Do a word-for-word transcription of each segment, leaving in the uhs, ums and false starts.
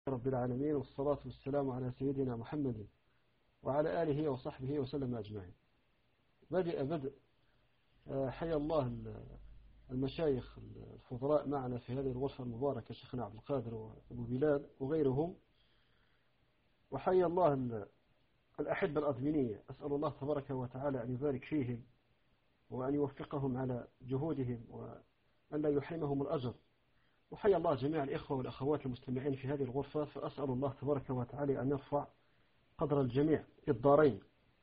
رب العالمين، والصلاة والسلام على سيدنا محمد وعلى آله وصحبه وسلم أجمعين. بدأ بدء حيا الله المشايخ الفضلاء معنا في هذه الغرفة المباركة، شيخنا عبد القادر وأبو بلال وغيرهم، وحيا الله الأحبة الأدمينية. أسأل الله تبارك وتعالى أن يبارك فيهم وأن يوفقهم على جهودهم وأن لا يحرمهم الأجر. وحيا الله جميع الإخوة والأخوات المستمعين في هذه الغرفة، فأسأل الله تبارك وتعالى أن يرفع قدر الجميع في الدارين.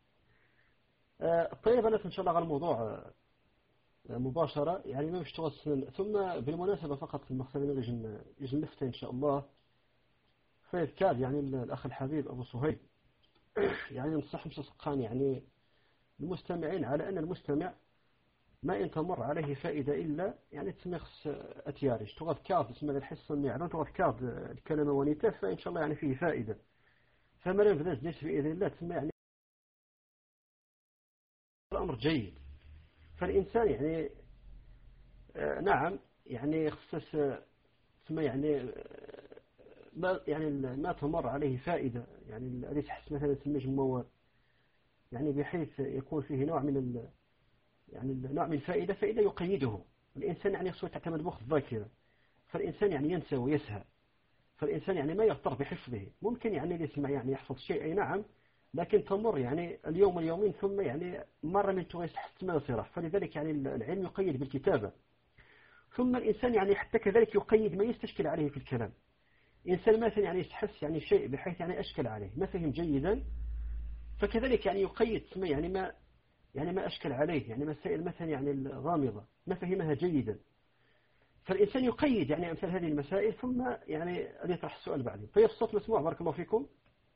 طيب، أنا إن شاء الله على الموضوع مباشرة، يعني ما مشتغل سنة. ثم بالمناسبة فقط في المقصد يجن يجن لفتة إن شاء الله فيذكر يعني الأخ الحبيب أبو صهيب، يعني نصح مسقان يعني المستمعين على أن المستمع ما إن تمر عليه فائدة إلا يعني تمخص أتيارج تغذ كارد اسمه الحصة المعلوم تغذ كارد الكلمة ونيته، فإن شاء الله يعني فيه فائدة. فما لم بدأت ليس بإذن الله ثم يعني الأمر جيد. فالإنسان يعني آه نعم يعني خصص ثم يعني آه ما يعني ما تمر عليه فائدة، يعني الذي تحس مثلا تسميه موال يعني بحيث يكون فيه نوع من ال يعني نوع من الفائدة فإذا يقيده الإنسان يعني خصوصا تعتمد مخ الذاكرة، فالإنسان يعني ينسى ويسهى، فالإنسان يعني ما يغتر بحفظه. ممكن يعني يسمع يعني يحفظ شيء أي نعم، لكن تمر يعني اليوم واليومين ثم يعني مرة من تويس حتى ما يصيره. فلذلك يعني العلم يقيد بالكتابة. ثم الإنسان يعني حتى كذلك يقيد ما يستشكل عليه في الكلام. إنسان مثلا يعني يحس يعني شيء بحيث يعني أشكل عليه ما فهم جيدا، فكذلك يعني يقيد يعني ما يعني ما أشكل عليه، يعني مسائل مثلا يعني الغامضة ما فهمها جيدا، فالإنسان يقيد يعني أمثال هذه المسائل ثم يعني يطرح السؤال بعدين. طيب، الصوت مسموع؟ بارك الله فيكم.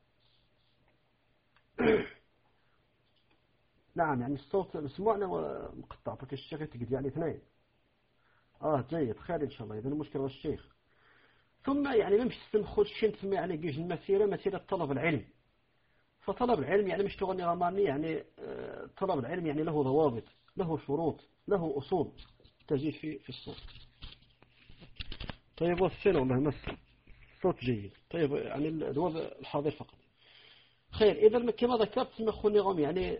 نعم، يعني الصوت مسموعنا ومقطع فك الشيخ تقد يعني اثنين. آه جيد، خير إن شاء الله. إذا المشكلة والشيخ ثم يعني نمشي سنخد شين ثم يعني جيج المسيرة مسيرة طلب العلم. فطلب العلم يعني مش تغني غماني، يعني طلب العلم يعني له ضوابط، له شروط، له أصول تجي في في الصوت. طيب، والسنة والله مس صوت جيد. طيب، يعني الوضع الحاضر فقط خير. إذا كما ذكرت مخوني غم يعني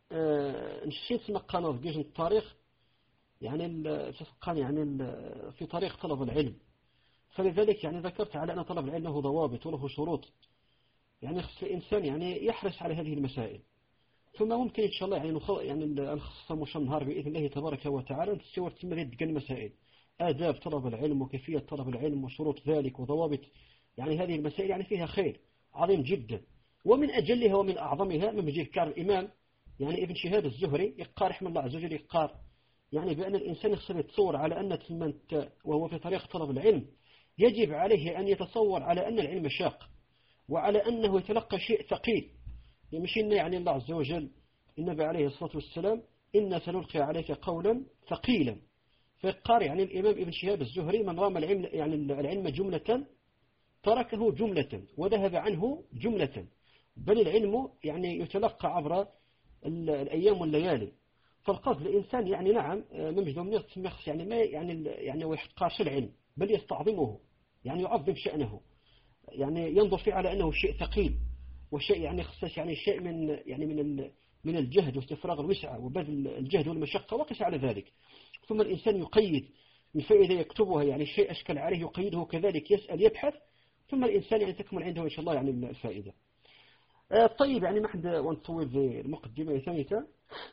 آه نشيت مقانون جيج التاريخ يعني تسقان يعني في طريق طلب العلم. فلذلك يعني ذكرت على أن طلب العلم له ضوابط وله شروط، يعني خص الإنسان يعني يحرص على هذه المسائل. ثم ممكن إن شاء الله يعني نخ يعني نخصص مش نهار بإذن الله تبارك وتعالى نتصور تمريد دقن المسائل، آداب طلب العلم وكيفية طلب العلم وشروط ذلك وضوابط. يعني هذه المسائل يعني فيها خير عظيم جدا، ومن أجلها ومن أعظمها من مجيء كار الإمام يعني ابن شهاب الزهري يقار رحمه الله عز وجل يقار يعني بأن الإنسان يصير يتصور على أن تمنت وهو في طريق طلب العلم يجب عليه أن يتصور على أن العلم شاق وعلى أنه يتلقى شيء ثقيل. يمشينا يعني الله عز وجل النبي عليه الصلاة والسلام إن سنلقي عليك قولا ثقيلا. فيقار يعني الإمام ابن شهاب الزهري من رام العلم يعني العلم جملة تركه جملة وذهب عنه جملة، بل العلم يعني يتلقى عبر الأيام والليالي. فالقصد الإنسان يعني نعم ممجد ومنخص يعني ما يعني يعني ويحقاش العلم بل يستعظمه، يعني يعظم شأنه، يعني ينظر فيه على أنه شيء ثقيل وشيء يعني خصص يعني شيء من يعني من من الجهد واستفراغ الوسعة وبذل الجهد والمشقة وقس على ذلك. ثم الإنسان يقيد الفائدة يكتبها، يعني شيء أشكل عليه يقيده كذلك، يسأل يبحث، ثم الإنسان يعني تكمل عنده إن شاء الله يعني الفائدة. آه طيب، يعني ما حد ونطول في المقدمة ثانية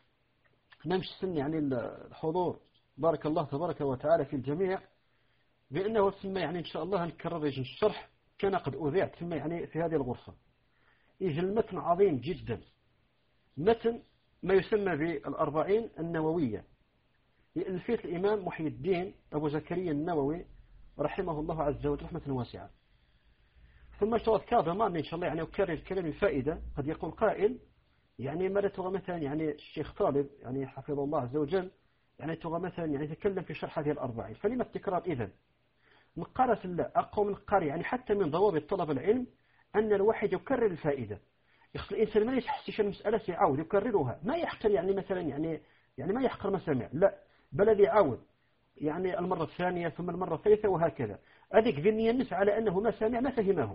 نمشي سن يعني الحضور بارك الله تبارك وتعالى في الجميع، بأنه ثم يعني إن شاء الله نكرر يجي الشرح كان قد أذيع ثم يعني في هذه الغرفة. يجي المتن عظيم جدا، متن ما يسمى بالأربعين النووية لألفية الإمام محي الدين أبو زكريا النووي رحمه الله عز وجل رحمة واسعة. ثم اشتغل كذا ما إن شاء الله يعني أكرر الكلام الفائدة. قد يقول قائل يعني ماذا تغى مثلا يعني الشيخ طالب يعني حفظه الله عز وجل يعني تغى مثلا يعني يتكلم في شرح هذه الأربعين، فلما التكرار إذن؟ نقارة الله أقوى من قارئ يعني حتى من ضوابط طلب العلم أن الواحد يكرر الفائدة. يخص الإنسان ما يحسش المسألة يعاود يكررها، ما يحقر يعني مثلا يعني يعني ما يحقر ما سمع، لا بل الذي يعاود يعني المرة الثانية ثم المرة الثالثة وهكذا. هذيك ذنية الناس على أنه ما سمع ما فهمه،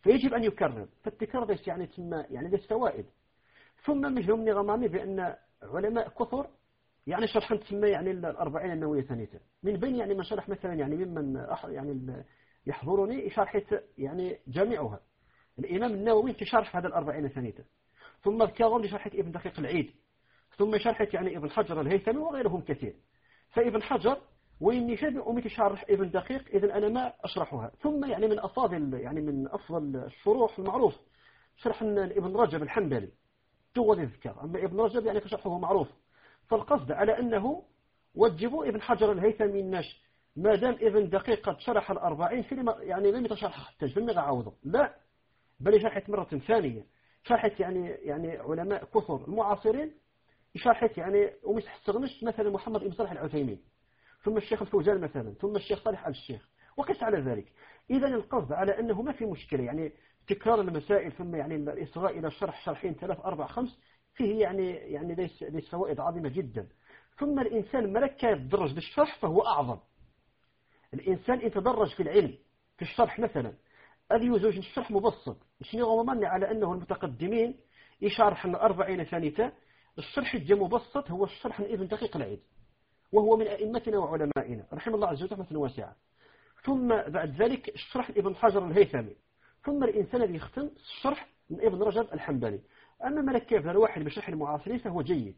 فيجب أن يكرر. فالتكرار ليس يعني تسمى يعني ليس فوائد. ثم مجهم غمامي بأن علماء كثر يعني شرحا تسمى يعني الأربعين النووية ثانية، من بين يعني من شرح مثلا يعني ممن يعني يحضرني شرحت يعني جامعها الإمام النووي في شرح هذا الأربعين ثانية، ثم الكاظم لشرحة ابن دقيق العيد، ثم شرحت يعني ابن حجر الهيثمي وغيرهم كثير. فابن حجر وإني شبه أمي شرح ابن دقيق، إذن أنا ما أشرحها. ثم يعني من أفضل يعني من أفضل الشروح المعروف شرح ابن رجب الحنبلي طول الذكر، أما ابن رجب يعني فشرحه معروف. فالقصد على أنه وجبوا ابن حجر الهيثمي الناش ما دام ابن دقيق قد شرح الأربعين فيما يعني لم يتشرح حتى فلم عوضه، لا بل شرحت مرة ثانية، شرحت يعني يعني علماء كثر المعاصرين، شرحت يعني ومش حستغنش مثلا محمد بن صالح العثيمين، ثم الشيخ الفوزان مثلا، ثم الشيخ صالح آل الشيخ وقس على ذلك. إذا القصد على أنه ما في مشكلة يعني تكرار المسائل، ثم يعني الإصغاء إلى شرح شرحين ثلاث أربع خمس فيه يعني يعني ليس ليس فوائد عظيمة جدا. ثم الإنسان ملك يتدرج بالشرح فهو أعظم. الإنسان إن تدرج في العلم في الشرح مثلا أذي يزوج الشرح مبسط، شنو غمضني على أنه المتقدمين يشرح الأربعين ثانية الشرح الجم مبسط هو الشرح من ابن دقيق العيد، وهو من أئمتنا وعلمائنا رحمه الله عز وجل رحمة واسعة. ثم بعد ذلك الشرح ابن حجر الهيثمي، ثم الإنسان الذي يختم الشرح من ابن رجب الحنبلي. أما ملك كيف الواحد بشرح المعاصرين فهو جيد.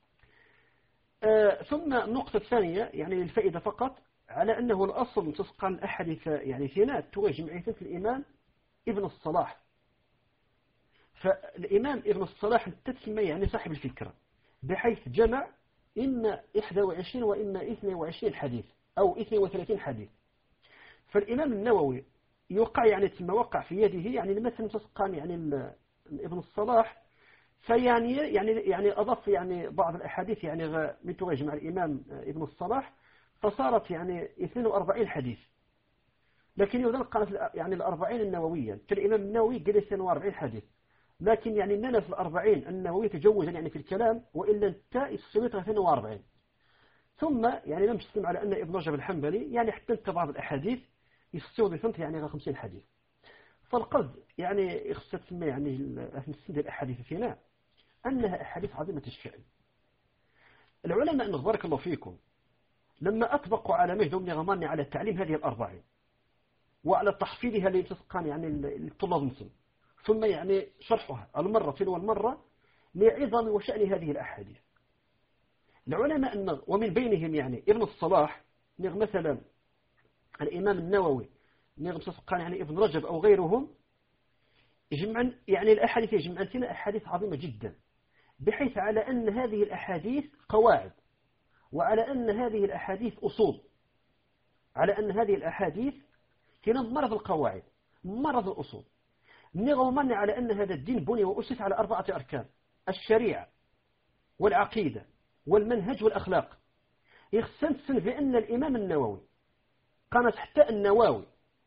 آه ثم النقطة الثانية يعني للفائدة فقط على أنه الأصل تسقى الأحاديث يعني ثناء توجه في الإمام ابن الصلاح. فالإمام ابن الصلاح تسمى يعني صاحب الفكرة، بحيث جمع إما إحدى وعشرين وإما اثنين وعشرين حديث أو اثنين وثلاثين حديث. فالإمام النووي يوقع يعني ثم وقع في يده يعني مثلا تسقى يعني ابن الصلاح، فيعني يعني يعني أضاف يعني بعض الأحاديث يعني من تجمع الإمام ابن الصلاح فصارت يعني اثنين وأربعين حديث. لكن يظل قالت يعني الأربعين النووية كالإمام النووي قال اثنين وأربعين حديث، لكن يعني إننا في الأربعين النووية تجوزا يعني في الكلام وإلا انت السويت اثنين وأربعين. ثم يعني لم تسلم على أن ابن رجب الحنبلي يعني احتلت بعض الأحاديث يستوي بثنت يعني خمسين حديث. فالقصد يعني اخصت يعني السند الأحاديث فينا أنها أحاديث عظيمة الشأن. العلماء أن بارك الله فيكم لما أطبقوا على مجد بن غماني على تعليم هذه الأربعين وعلى تحفيظها لتسقان يعني الطلاب المسلم، ثم يعني شرحها المرة تلو المرة لعظم وشأن هذه الأحاديث. العلماء أن ومن بينهم يعني ابن الصلاح مثلا الإمام النووي تسقان يعني ابن رجب أو غيرهم يجمعن يعني الأحاديث يجمعن فينا أحاديث عظيمة جدا، بحيث على أن هذه الأحاديث قواعد، وعلى أن هذه الأحاديث أصول، على أن هذه الأحاديث هنا مرض القواعد مرض الأصول. نغمن على أن هذا الدين بني وأسس على أربعة أركان: الشريعة والعقيدة والمنهج والأخلاق. يخصن بأن الإمام النووي قامت حتى النواوي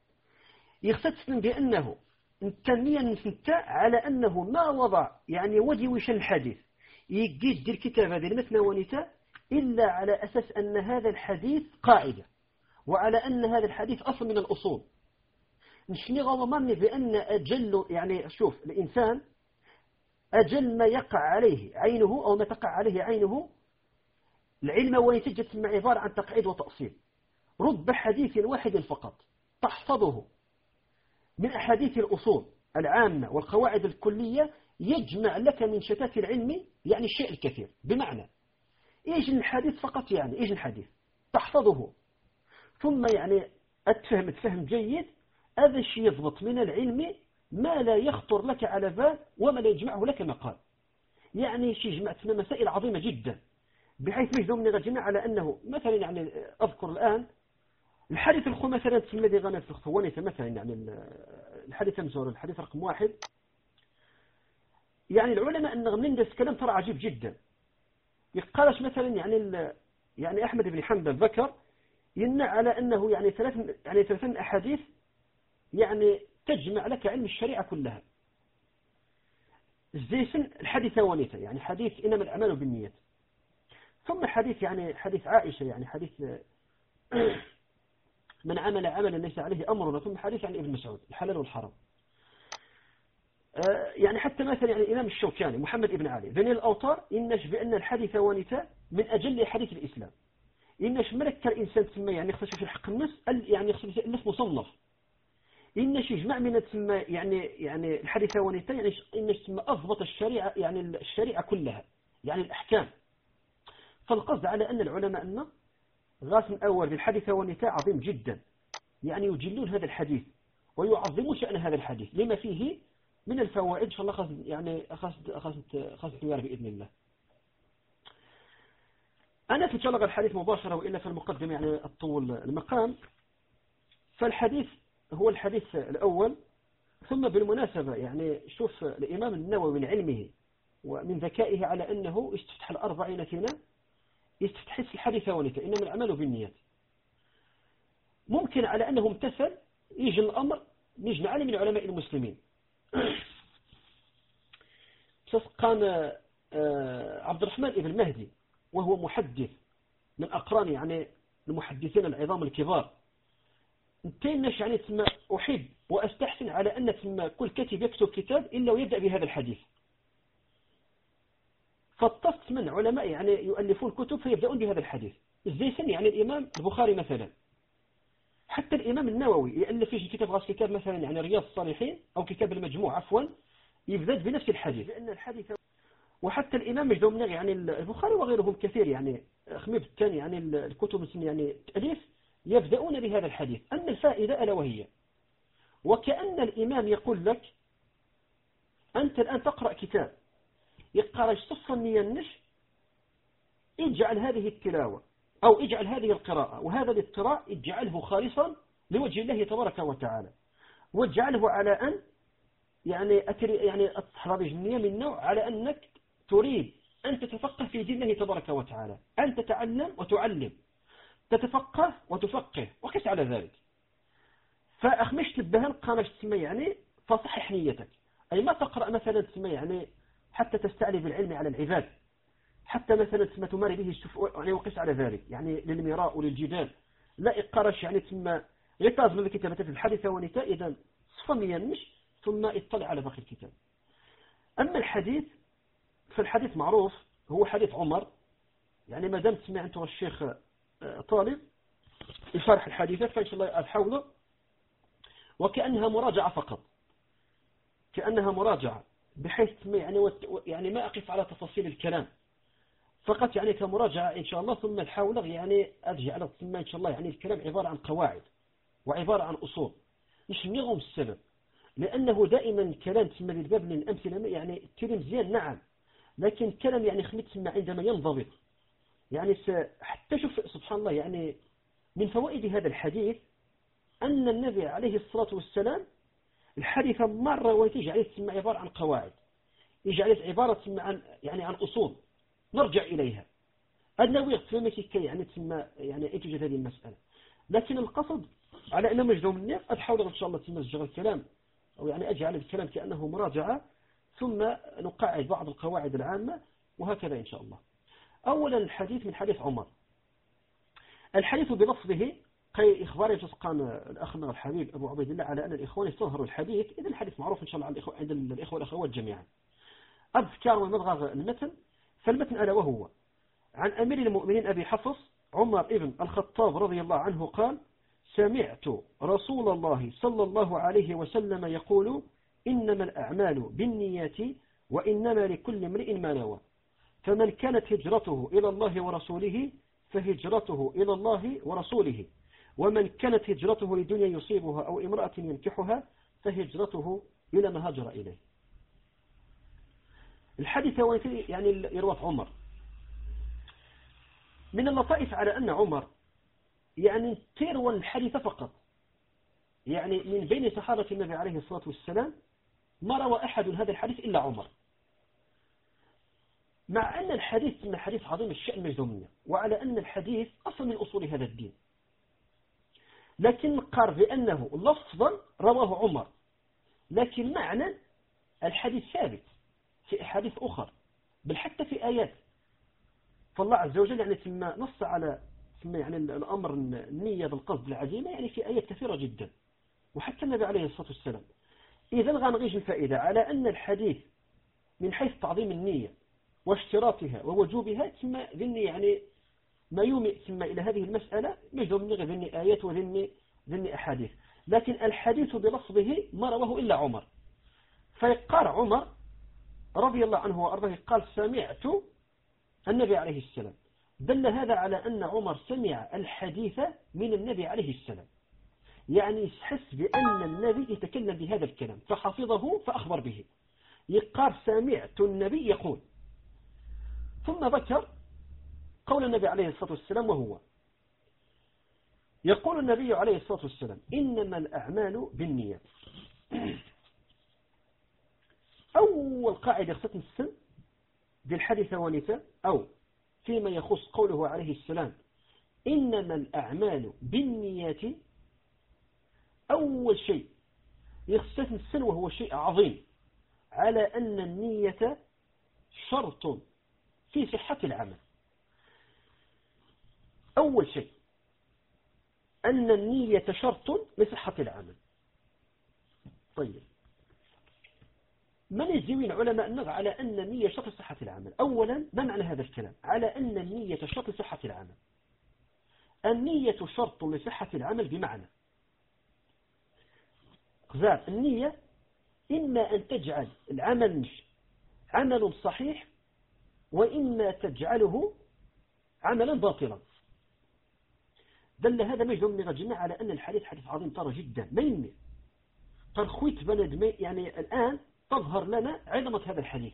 يخصن بأنه التنمية نفنتا على أنه ما وضع يعني وجه وش الحديث يجيد دير كتاب هذه المثنى ونتا إلا على أساس أن هذا الحديث قاعدة، وعلى أن هذا الحديث أصل من الأصول. نشني غضمني بأن أجل يعني شوف الإنسان أجل ما يقع عليه عينه أو ما تقع عليه عينه العلم ونتجت مع عبارة عن تقعيد وتأصيل. رب حديث واحد فقط تحفظه من أحاديث الأصول العامة والقواعد الكلية يجمع لك من شتات العلم يعني الشيء الكثير. بمعنى إيش الحديث فقط يعني إيش الحديث تحفظه، ثم يعني أتفهم الفهم جيد، هذا الشيء يضبط من العلم ما لا يخطر لك على بال وما لا يجمعه لك مقال. يعني شيء جمعت لنا مسائل عظيمة جدا، بحيث مش دومني غجمع على أنه مثلا يعني أذكر الآن الحديث الخو مثلا الذي غنى في الخوانية مثلا يعني الحديث المزور الحديث رقم واحد، يعني العلماء أن نندس كلام ترى عجيب جدا. يقالش مثلا يعني يعني أحمد بن حنبل ذكر ينع على أنه يعني ثلاث يعني ثلاثين أحاديث يعني تجمع لك علم الشريعة كلها. زيسن الحديث ونيته يعني حديث إنما الأعمال بالنيات، ثم حديث يعني حديث عائشة يعني حديث من عمل عملا ليس عليه أمرنا، ثم حديث عن ابن مسعود الحلال والحرام. يعني حتى مثلا يعني الإمام الشوكاني محمد ابن علي ذنيل الأوطار إنش بأن الحديث ونساء من أجل حديث الإسلام إنش ملك الإنسان تسمى يعني خصوصا في الحق النص يعني خصوصا النص مصنف إنش يجمع من تسمى يعني يعني الحديث ونساء يعني إنش تسمى أضبط الشريعة يعني الشريعة كلها يعني الأحكام. فالقصد على أن العلماء أن غاس الأول بالحديث ونساء عظيم جدا يعني يجلون هذا الحديث ويعظمون شأن هذا الحديث لما فيه من الفوائد إن شاء الله خاص يعني خاص خاص خاص بإذن الله. أنا في تلقى الحديث مباشرة وإلا في المقدمة يعني الطول المقام. فالحديث هو الحديث الأول. ثم بالمناسبة يعني شوف الإمام النووي من علمه ومن ذكائه على أنه استفتح الأربعين فينا يستفتح الحديث ونساء إنما الأعمال بالنيات. ممكن على أنه امتثل يجي الأمر نيجي نعلم من علماء المسلمين. كان عبد الرحمن ابن مهدي وهو محدث من أقران يعني المحدثين العظام الكبار انتينش يعني تسمى أحب وأستحسن على أن تسمى كل كاتب يكتب كتاب إلا ويبدأ بهذا الحديث. فاتصت من علماء يعني يؤلفون كتب فيبدأون بهذا الحديث زي سن يعني الإمام البخاري مثلا. حتى الإمام النووي يألف فيه كتاب غاس كتاب مثلا يعني رياض الصالحين أو كتاب المجموع عفوا يبدأ بنفس الحديث لأن الحديث. وحتى الإمام مجدوم يعني البخاري وغيرهم كثير يعني خميب الثاني يعني الكتب يعني التأليف يبدأون بهذا الحديث. أن الفائدة ألا وهي وكأن الإمام يقول لك أنت الآن تقرأ كتاب يقرأ صفا مينش اجعل هذه التلاوة أو اجعل هذه القراءة وهذا الاضطراء اجعله خالصا لوجه الله تبارك وتعالى واجعله على أن يعني أتري يعني التحرابي النية من نوع على أنك تريد أن تتفقه في دين الله تبارك وتعالى أن تتعلم وتعلم تتفقه وتفقه وقس على ذلك. فأخمشت البهن قامش تسمى يعني فصحح نيتك أي ما تقرأ مثلا تسمى يعني حتى تستعلي بالعلم على العباد حتى مثلا تسمى تماري به يعني وقس على ذلك يعني للمراء وللجدال لا إقارش يعني تسمى غطاز من الكتابة في الحديث ونساء إذا صفميا مش ثم اطلع على باقي الكتاب. أما الحديث فالحديث معروف هو حديث عمر يعني ما دام تسمع أنت والشيخ طالب يشرح الحديثات فإن شاء الله أحاوله وكأنها مراجعة فقط كأنها مراجعة بحيث يعني يعني ما أقف على تفاصيل الكلام فقط يعني كمراجعة إن شاء الله ثم الحاولة يعني أرجع على تسمى إن شاء الله يعني الكلام عبارة عن قواعد وعبارة عن أصول مش نغم السبب لأنه دائما كلام تسمى للباب من الأمثلة يعني كلام زين نعم لكن كلام يعني خميت تسمى عندما ينضبط يعني حتى شوف سبحان الله يعني من فوائد هذا الحديث أن النبي عليه الصلاة والسلام الحديث مرة وتجعل تسمى عبارة عن قواعد يجعل عبارة تسمى عن يعني عن أصول نرجع إليها النووي يقتل كي يعني تسمى يعني إنتجت هذه المسألة. لكن القصد على أنه مجدوم الناس أحاول إن شاء الله تسمى الكلام أو يعني أجعل الكلام كأنه مراجعة ثم نقعد بعض القواعد العامة وهكذا إن شاء الله. أولا الحديث من حديث عمر. الحديث بلفظه قي إخبار يتسقان الأخنا الحبيب أبو عبيد الله على أن الإخوان يستظهروا الحديث إذا الحديث معروف إن شاء الله عند الإخوة والأخوات جميعا. أذكر ومضغ المتن فالمتن ألا وهو عن أمير المؤمنين أبي حفص عمر ابن الخطاب رضي الله عنه قال سمعت رسول الله صلى الله عليه وسلم يقول إنما الأعمال بالنيات وإنما لكل امرئ ما نوى فمن كانت هجرته إلى الله ورسوله فهجرته إلى الله ورسوله ومن كانت هجرته لدنيا يصيبها أو امرأة ينكحها فهجرته إلى ما هاجر إليه. الحديث يعني يروى عمر من اللطائف على أن عمر يعني تروى الحديث فقط يعني من بين صحابة النبي عليه الصلاة والسلام ما روى أحد هذا الحديث إلا عمر مع أن الحديث من حديث عظيم الشأن مجدومية وعلى أن الحديث أصل من أصول هذا الدين لكن قال بأنه لفظا رواه عمر لكن معنى الحديث ثابت في أحاديث أخرى بل حتى في آيات فالله عز وجل يعني ثم نص على ثم يعني الأمر النية بالقصد العزيمة يعني في آيات كثيرة جدا وحتى النبي عليه الصلاة والسلام إذا غنغيج الفائدة على أن الحديث من حيث تعظيم النية واشتراطها ووجوبها ثم ذني يعني ما يومئ ثم إلى هذه المسألة مجدهم من ذني آيات وذني ذني أحاديث. لكن الحديث بلفظه ما رواه إلا عمر، فيقال عمر رضي الله عنه وأرضاه قال سمعت النبي عليه السلام، دل هذا على أن عمر سمع الحديث من النبي عليه السلام، يعني يحس بأن النبي يتكلم بهذا الكلام فحفظه فأخبر به، يقال سمعت النبي يقول. ثم ذكر قول النبي عليه الصلاة والسلام، وهو يقول النبي عليه الصلاة والسلام إنما الأعمال بالنيات. أول قاعدة خصت السن بالحديث ونساء أو فيما يخص قوله عليه السلام إنما الأعمال بالنيات، أول شيء يخصت السن وهو شيء عظيم على أن النية شرط في صحة العمل. أول شيء أن النية شرط لصحة العمل. طيب، من يزوين علماء النظر على أن النية شرط لصحة العمل؟ أولا، ما معنى هذا الكلام؟ على أن النية شرط لصحة العمل. النية شرط لصحة العمل بمعنى غزال النية إما أن تجعل العمل عمل صحيح وإما تجعله عملا باطلا. دل هذا مجد من الجماعة على أن الحديث حديث عظيم ترى جدا ما يمي ترخويت بلد، يعني الآن تظهر لنا عظمة هذا الحديث.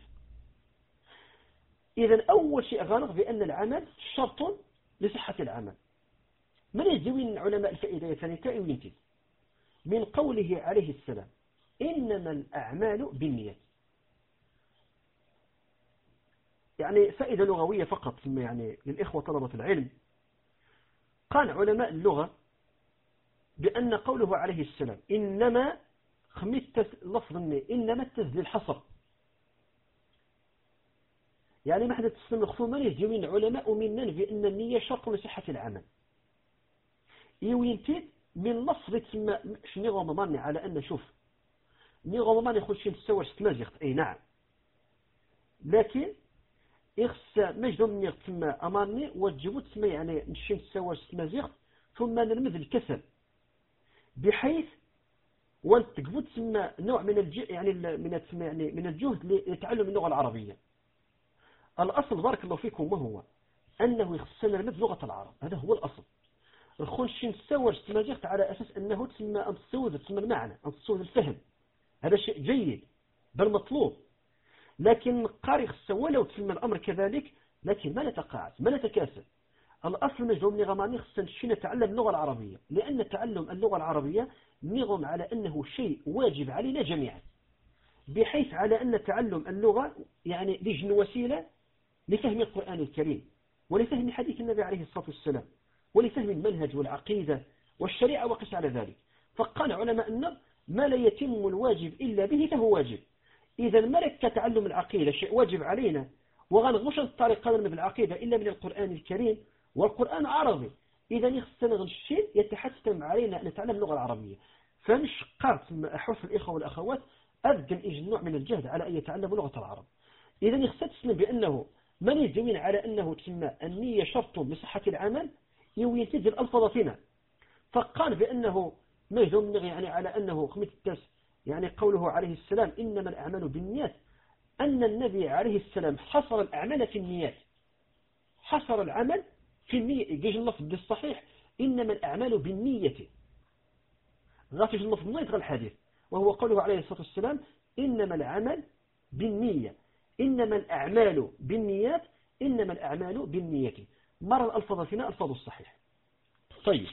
إذن أول شيء غلط بأن العمل شرط لصحة العمل. من يزوين علماء الفائدة ثانية كائنتي من قوله عليه السلام إنما الأعمال بالنيات، يعني فائدة لغوية فقط يعني للإخوة طلبة العلم. قال علماء اللغة بأن قوله عليه السلام إنما خميت لفظ إنما التزل الحصر، يعني ما حدث تسلم الخصوم من يجيوين علماء مننا بأن النية شرط لصحة العمل. يوينتي من لفظ تسمى شنو غمضاني على أن شوف نيغو غمضاني يخل شي نتسوى ستمازيغت أي نعم، لكن يخص مجدو من يغتسمى أماني وتجيبو تسمى يعني نشي نتسوى ستمازيغت ثم نرمز الكسل بحيث وانت تقبو تسمى نوع من الج يعني من يعني من الجهد لتعلم اللغة العربية. الأصل بارك الله فيكم ما هو أنه يخصنا نرمز لغة العرب، هذا هو الأصل. نخونش نتسوى ستمازيغت على أساس أنه تسمى أن تصوذ تسمى المعنى أن تصوذ الفهم، هذا شيء جيد بل مطلوب. لكن قارئ السوى لو تسمى الأمر كذلك، لكن ما نتقاعد ما نتكاسل. الأصل مجهوم نغماني خصنا شي نتعلم اللغة العربية، لأن تعلم اللغة العربية نغم على أنه شيء واجب علينا جميعا، بحيث على أن تعلم اللغة يعني لجن وسيلة لفهم القرآن الكريم ولفهم حديث النبي عليه الصلاة والسلام ولفهم المنهج والعقيدة والشريعة وقس على ذلك. فقال علماء النظر ما لا يتم الواجب إلا به فهو واجب. إذا ملك تعلم العقيدة شيء واجب علينا، وغنغوش الطريقة من العقيدة إلا من القرآن الكريم والقرآن عربي. إذا يخصنا غنشين يتحتم علينا أن نتعلم اللغة العربية. فمش قارت أحوث الإخوة والأخوات أبدا إيج نوع من الجهد على أن يتعلموا لغة العرب. إذا يخصنا بأنه من يدمين على أنه تسمى النية شرط لصحة العمل يويتد الألفاظ فينا. فقال بأنه ما يدمن يعني على أنه خميت التاس يعني قوله عليه السلام إنما الأعمال بالنيات، أن النبي عليه السلام حصر الأعمال في النيات، حصر العمل في النية. يجي اللفظ الصحيح إنما الأعمال بالنية، غافج اللفظ ما يدخل الحديث، وهو قوله عليه الصلاة والسلام إنما العمل بالنية، إنما الأعمال بالنيات، إنما الأعمال بالنية. مر الألفاظ فينا ألفاظ الصحيح. طيب،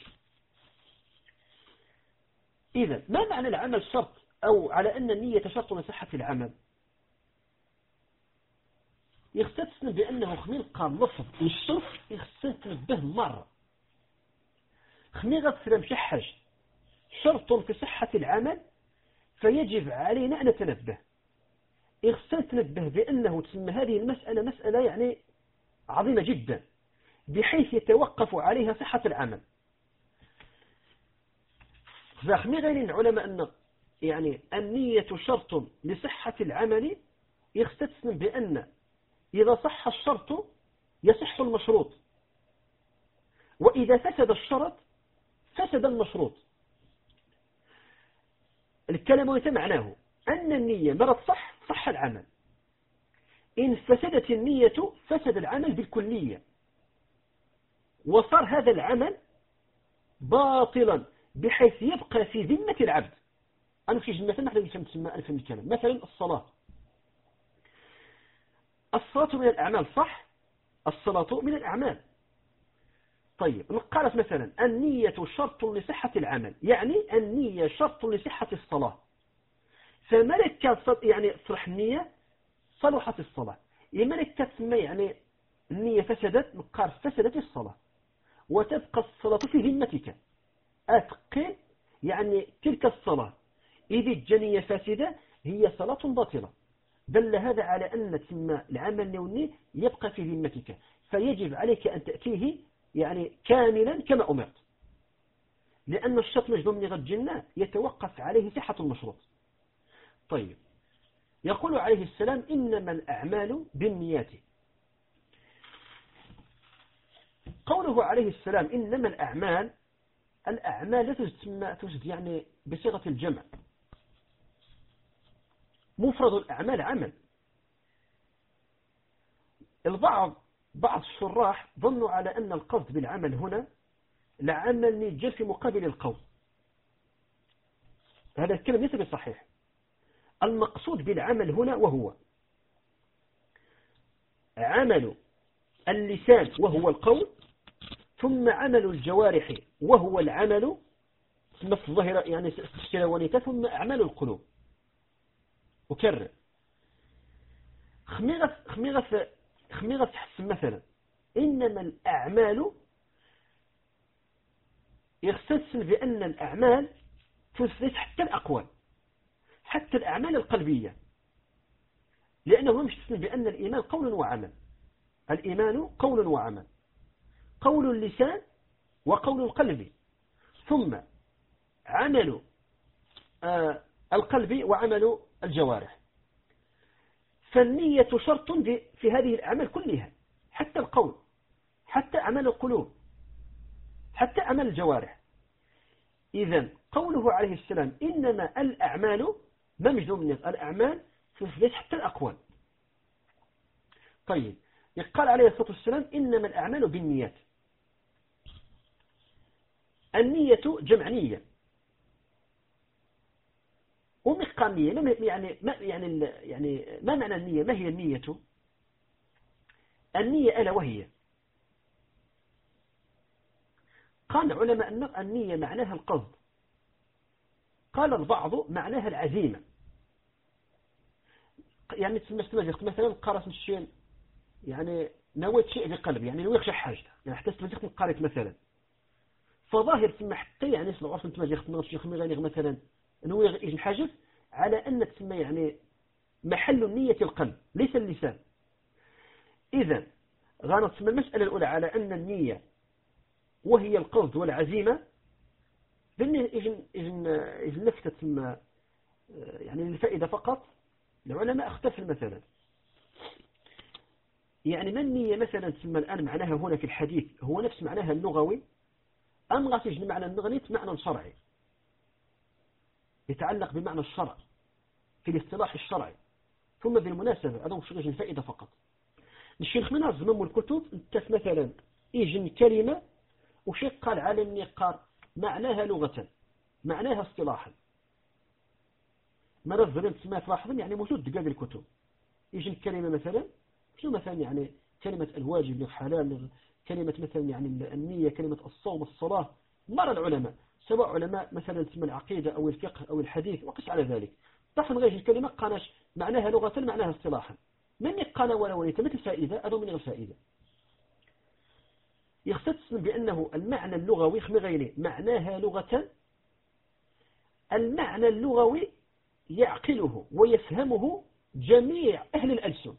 إذا ما معنى العمل شرط أو على أن النية شرط لصحة العمل؟ يختتسن بأنه خميل قام لفظ الشرط يختتسن تنبه مرة خميل غتسر مشحج شرط في صحة العمل فيجب علينا أن نتنبه. يختتسن تنبه بأنه تسمى هذه المسألة مسألة يعني عظيمة جدا بحيث يتوقف عليها صحة العمل. فخمي غيرين علماء أن يعني النية شرط لصحة العمل يستثنى بأن إذا صح الشرط يصح المشروط، وإذا فسد الشرط فسد المشروط. الكلام معناه أن النية مرت صح صح العمل، إن فسدت النية فسد العمل بالكلية، وصار هذا العمل باطلا بحيث يبقى في ذمة العبد. أنا في مثلا نحن نفهم تسمى أنا فهم الكلام. مثلا الصلاة، الصلاة من الأعمال صح، الصلاة من الأعمال. طيب قالت مثلا النية شرط لصحة العمل، يعني النية شرط لصحة الصلاة، فملك يعني صلح النية صلحت الصلاة. لملك تسمى يعني النية فسدت، قال فسدت الصلاة وتبقى الصلاة في ذمتك. أتقن يعني تلك الصلاة إذ الجنية فاسدة هي صلاة باطلة، دل هذا على أن تسمى العمل النوني يبقى في ذمتك، فيجب عليك أن تأتيه يعني كاملا كما أمرت، لأن الشرط مجنون من الجنة يتوقف عليه صحة المشروط. طيب يقول عليه السلام إنما الأعمال بالنيات. قوله عليه السلام إنما الأعمال، الأعمال لا تسمى توجد يعني بصيغة الجمع، مفرد الأعمال عمل. البعض بعض الشراح ظنوا على أن القصد بالعمل هنا لعمل نجر في مقابل القول. هذا الكلام ليس بصحيح. المقصود بالعمل هنا وهو عمل اللسان وهو القول، ثم عمل الجوارح وهو العمل ثم في الظاهرة يعني الشلوانية، ثم أعمال القلوب. أكرر خميغة خميغة خميغة تحسن مثلا إنما الأعمال يختص بأن الأعمال تثبت حتى الأقوال، حتى الأعمال القلبية، لأنه يمشي بأن الإيمان قول وعمل. الإيمان قول وعمل، قول اللسان وقول القلب، ثم عمل آه القلب وعمل الجوارح. فالنية شرط في هذه الأعمال كلها، حتى القول، حتى أعمال القلوب، حتى أعمال الجوارح. إذن قوله عليه السلام إنما الأعمال ممجد من الأعمال تثبت حتى الأقوال. طيب يقال عليه الصلاة والسلام إنما الأعمال بالنيات. النية جمع نية ومقامية. يعني ما يعني يعني ما معنى النية؟ ما هي النية؟ النية ألا وهي، قال علماء أن النية معناها القصد، قال البعض معناها العزيمة. يعني تسمى مثلا قرأت الشيء يعني نويت شيء بقلب، يعني نويت شيء حاجة، يعني حتى تسمى قارئ مثلا، فظاهر تسمى حتى يعني سلو عرفت تسمى جيخت من الشيخ مغاني مثلا نوي يجن حاجة على أن تسمى يعني محل النية القلب ليس اللسان. إذا غانا تسمى المسألة الأولى على أن النية وهي القصد والعزيمة، لأن إذن إذن إذن لفتة تسمى يعني الفائدة فقط. العلماء اختفوا مثلا يعني ما النية مثلا تسمى الآن معناها هنا في الحديث هو نفس معناها اللغوي، أم غاتجن معنى النغنيت معنى شرعي يتعلق بمعنى الشرع في الاصطلاح الشرعي. ثم بالمناسبة هذا مش غير فائدة فقط. الشيخ من الزمام الكتب انت مثلا يجن كلمة وشيء قال علمني قال معناها لغة معناها اصطلاحا، ما نظرين تسمى تلاحظون يعني موجود دقاق الكتب. يجن كلمة مثلا شو مثلا يعني كلمة الواجب للحلال، كلمة مثلا يعني النية، كلمة الصوم، الصلاة. مر العلماء سواء علماء مثلا تسمى العقيدة أو الفقه أو الحديث وقس على ذلك طحن غير الكلمة قانش معناها لغة معناها اصطلاحا. من يقال ولا وليت مثل فائدة أو من الفائدة يختص بأنه المعنى اللغوي خمغيني معناها لغة، المعنى اللغوي يعقله ويفهمه جميع أهل الألسن.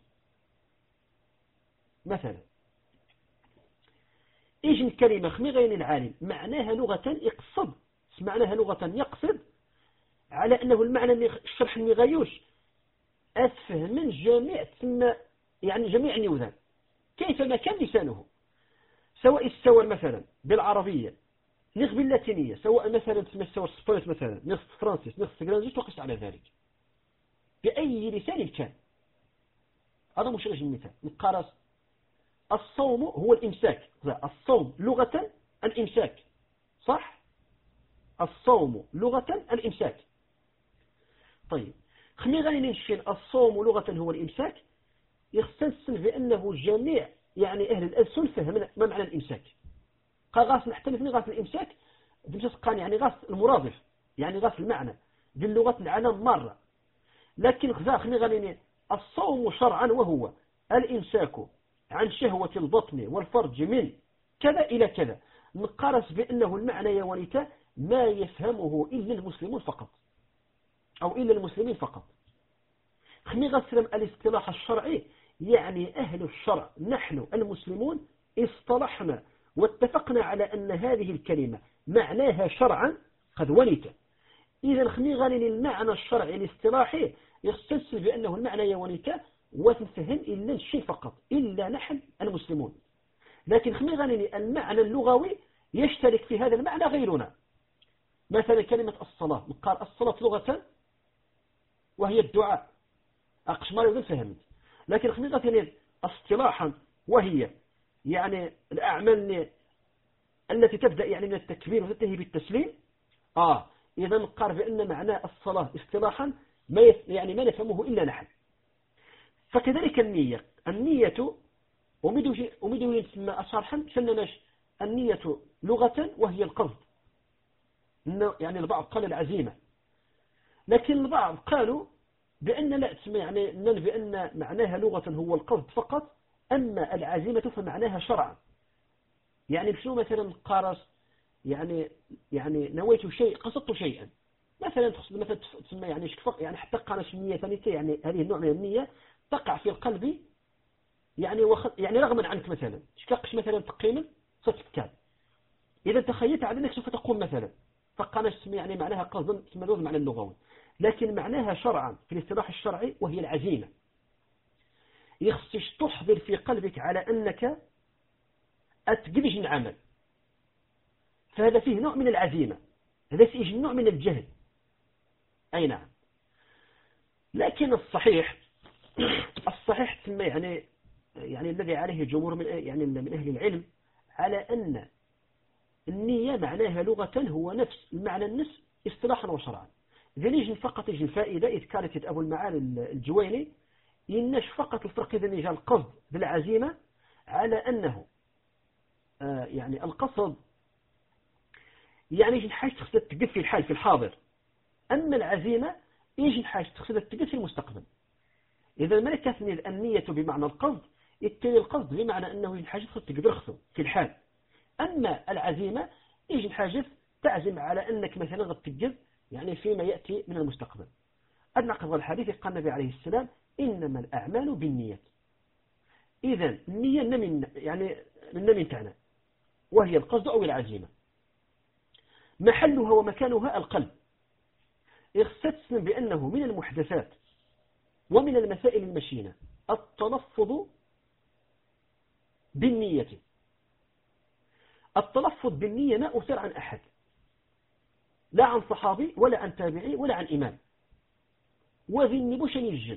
مثلا إيجن كلمة خمغين العالم معناها لغة يقصد، معناها لغة يقصد على أنه المعنى اللي الشرح المغايوش أتفهم من جميع تسمى يعني جميع النيوذان كيفما كان لسانه، سواء استوى مثلا بالعربية نغ باللاتينية، سواء مثلا تسمى استوى السبانيش مثلا نغ فرانسيس نغ سجرانزيش وقست على ذلك بأي لسان كان. هذا مش غير المثال نقارس. الصوم هو الإمساك، الصوم لغة الإمساك، صح؟ الصوم لغة الإمساك. طيب خمي غني نشين الصوم لغة هو الإمساك يخسنسن بأنه جميع يعني أهل الألسن فهم ما معنى الإمساك. قال غاس نحتلف من غاس الإمساك قان يعني غاس المرادف يعني غاس المعنى دي اللغة العالم مرة. لكن غزا خمي غني الصوم شرعا وهو الإمساك عن شهوة البطن والفرج من كذا إلى كذا، نقارس بأنه المعنى يا وليتا ما يفهمه إلا المسلمون فقط أو إلا المسلمين فقط. خمي غسلم الاصطلاح الشرعي يعني أهل الشرع نحن المسلمون اصطلحنا واتفقنا على أن هذه الكلمة معناها شرعا قد ولت. إذا خمي غني المعنى الشرعي الاصطلاحي يختص بأنه المعنى يا وليتا وتفهم إلا الشيء فقط إلا نحن المسلمون. لكن خمي غني المعنى اللغوي يشترك في هذا المعنى غيرنا. مثلا كلمة الصلاة نقال الصلاة لغة وهي الدعاء أقش ما يقول فهمت. لكن خمي غني اصطلاحا وهي يعني الأعمال التي تبدأ يعني من التكبير وتنتهي بالتسليم. آه إذا نقار بأن معنى الصلاة اصطلاحا ما يعني ما نفهمه إلا نحن. فكذلك النية النية ومدو يسمى أشرحا شنناش النية لغة وهي القصد، يعني البعض قال العزيمة، لكن البعض قالوا بأن لا تسمى يعني بأن معناها لغة هو القصد فقط، أما العزيمة فمعناها شرعا. يعني بشنو مثلا قارس يعني يعني نويت شيء قصدت شيئا مثلا تقصد مثلا تسمى يعني شكفق يعني حتى قارس النية ثانية يعني هذه النوع من النية تقع في القلب يعني وخ... يعني رغما عنك مثلا شكقش مثلا تقيما ستكاد إذا تخيلت على أنك سوف تقوم مثلا فقارس يعني معناها قصدا تسمى ذو المعنى اللغوي، لكن معناها شرعا في الاصطلاح الشرعي وهي العزيمة. يخصش تحضر في قلبك على أنك أتقبج العمل، فهذا فيه نوع من العزيمة، هذا فيه نوع من الجهد. أي نعم. لكن الصحيح الصحيح تسمى يعني يعني الذي عليه جمهور من يعني من أهل العلم على أن النية معناها لغة هو نفس المعنى النفس اصطلاحا وشرعا. إذا يجي فقط يجي الفائدة إذ كانت أبو المعالي الجويني ينش فقط الفرق إذا يجي القصد بالعزيمة على أنه آه يعني القصد يعني يجي الحاجة تقصد تقف في الحال في الحاضر، أما العزيمة يجي الحاجة تقصد تقف في المستقبل. إذا ما كانت النية بمعنى القصد يتني القصد بمعنى أنه يجي الحاجة تقصد تقدرخه في الحال، أما العزيمة يجي الحاجة تعزم على أنك مثلا قد تجد يعني فيما يأتي من المستقبل. أدنى الحديث قال النبي عليه السلام إنما الأعمال بالنيات. إذا النية من يعني من من تعنى وهي القصد أو العزيمة، محلها ومكانها القلب. اختصنا بأنه من المحدثات ومن المسائل المشينة التلفظ بالنية. التلفظ بالنية ما أثر عن أحد، لا عن صحابي ولا عن تابعي ولا عن إمام، وذي النبوش يجل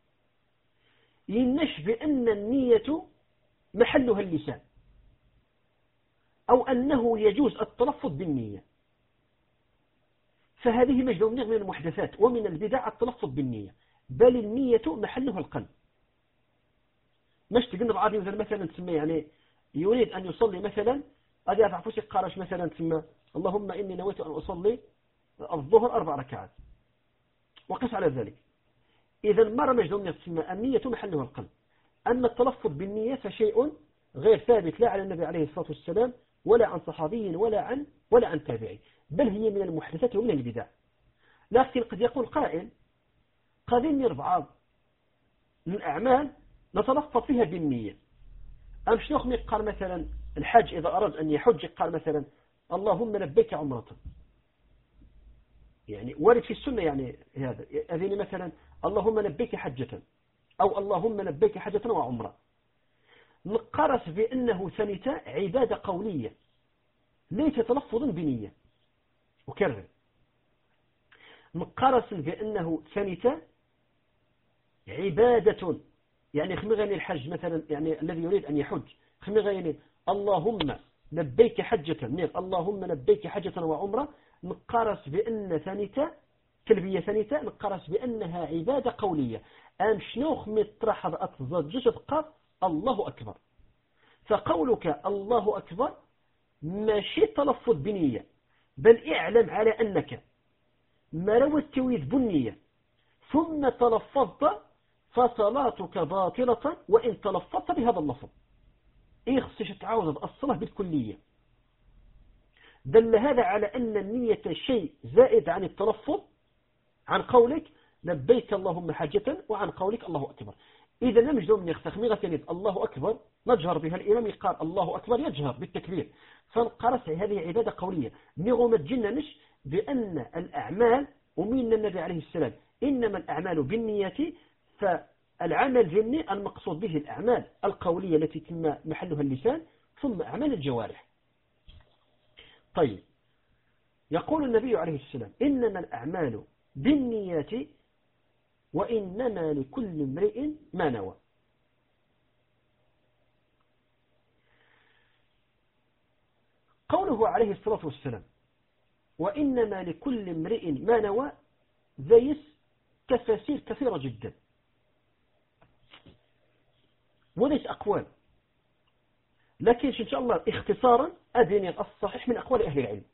ينش بأن النية محلها اللسان أو أنه يجوز التلفظ بالنية، فهذه مجد من المحدثات ومن البدع التلفظ بالنية، بل النية محلها القلب. مش تقلنا بعض مثلا تسمى يعني يريد أن يصلي مثلا أدي أفعفوش قارش مثلا تسمى اللهم إني نويت أن أصلي الظهر أربع ركعات وقس على ذلك. إذا مرة مجد من تسمى النية محلها القلب، أما التلفظ بالنية فشيء غير ثابت لا على النبي عليه الصلاة والسلام ولا عن صحابي ولا عن ولا عن تابعي، بل هي من المحدثات ومن البدع. لكن قد يقول قائل قد يربع من الأعمال نتلفظ فيها بالنية. أم شنو قال مثلا الحج إذا أراد أن يحج قال مثلا اللهم لبيك عمرة، يعني وارد في السنة يعني هذا أذن مثلا اللهم لبيك حجة أو اللهم لبيك حجة وعمرة، نقرس بأنه ثنت عبادة قولية ليس تلفظ بنية. أكرر، نقرس بأنه ثنت عبادة، يعني خمغني الحج مثلا، يعني الذي يريد أن يحج خمغني اللهم لبيك حجة مير اللهم لبيك حجة وعمرة، نقرس بأن ثنت تلبية ثنت نقرس بأنها عبادة قولية. أم شنو خمي ترحض أتزجج بقى الله أكبر، فقولك الله أكبر ماشي تلفظ بنية، بل اعلم على أنك ما لو التويد بنية ثم تلفظت فصلاتك باطلة وإن تلفظت بهذا اللفظ. إيه خصيش تعاوض الصلاة بالكلية. دل هذا على أن النية شيء زائد عن التلفظ، عن قولك لبيك اللهم حجة وعن قولك الله أكبر. إذا لم يجدوا من يختخميغة كانت الله أكبر نجهر بها، الإمام يقال الله أكبر يجهر بالتكبير، فنقرس هذه عبادة قولية. نغم الجننش بأن الأعمال ومن النبي عليه السلام إنما الأعمال بالنيات، فالعمل الجني المقصود به الأعمال القولية التي تم محلها اللسان ثم أعمال الجوارح. طيب، يقول النبي عليه السلام إنما الأعمال بالنيات وإنما لكل امرئ ما نوى. قوله عليه الصلاة والسلام وإنما لكل امرئ ما نوى ذيس تفاسير كثيرة جدا وليس أقوال، لكن إن شاء الله اختصارا أديني الصحيح من أقوال أهل العلم.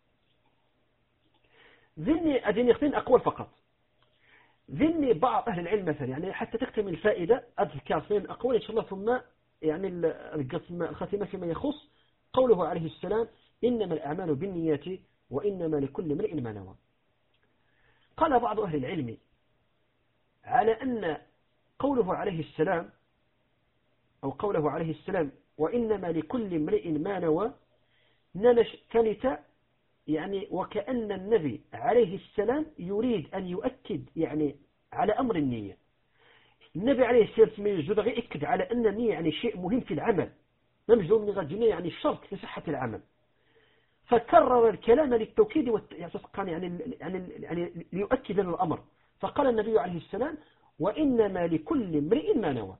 ذني أديني اختين أقوال فقط. ذني بعض أهل العلم مثلا يعني حتى تكتمل الفائدة أذكر اثنين أقوال إن شاء الله، ثم يعني الختمة فيما يخص قوله عليه السلام إنما الأعمال بالنيات وإنما لكل امرئ ما نوى. قال بعض أهل العلم على أن قوله عليه السلام أو قوله عليه السلام وإنما لكل امرئ ما نوى كانت يعني وكأن النبي عليه السلام يريد أن يؤكد يعني على أمر النية. النبي عليه السلام يجب أن يؤكد على أن النية يعني شيء مهم في العمل، نمجد من غير يعني الشرط في صحة العمل، فكرر الكلام للتوكيد والتسقان يعني يعني يعني ليؤكد لنا الأمر. فقال النبي عليه السلام وإنما لكل امرئ ما نوى.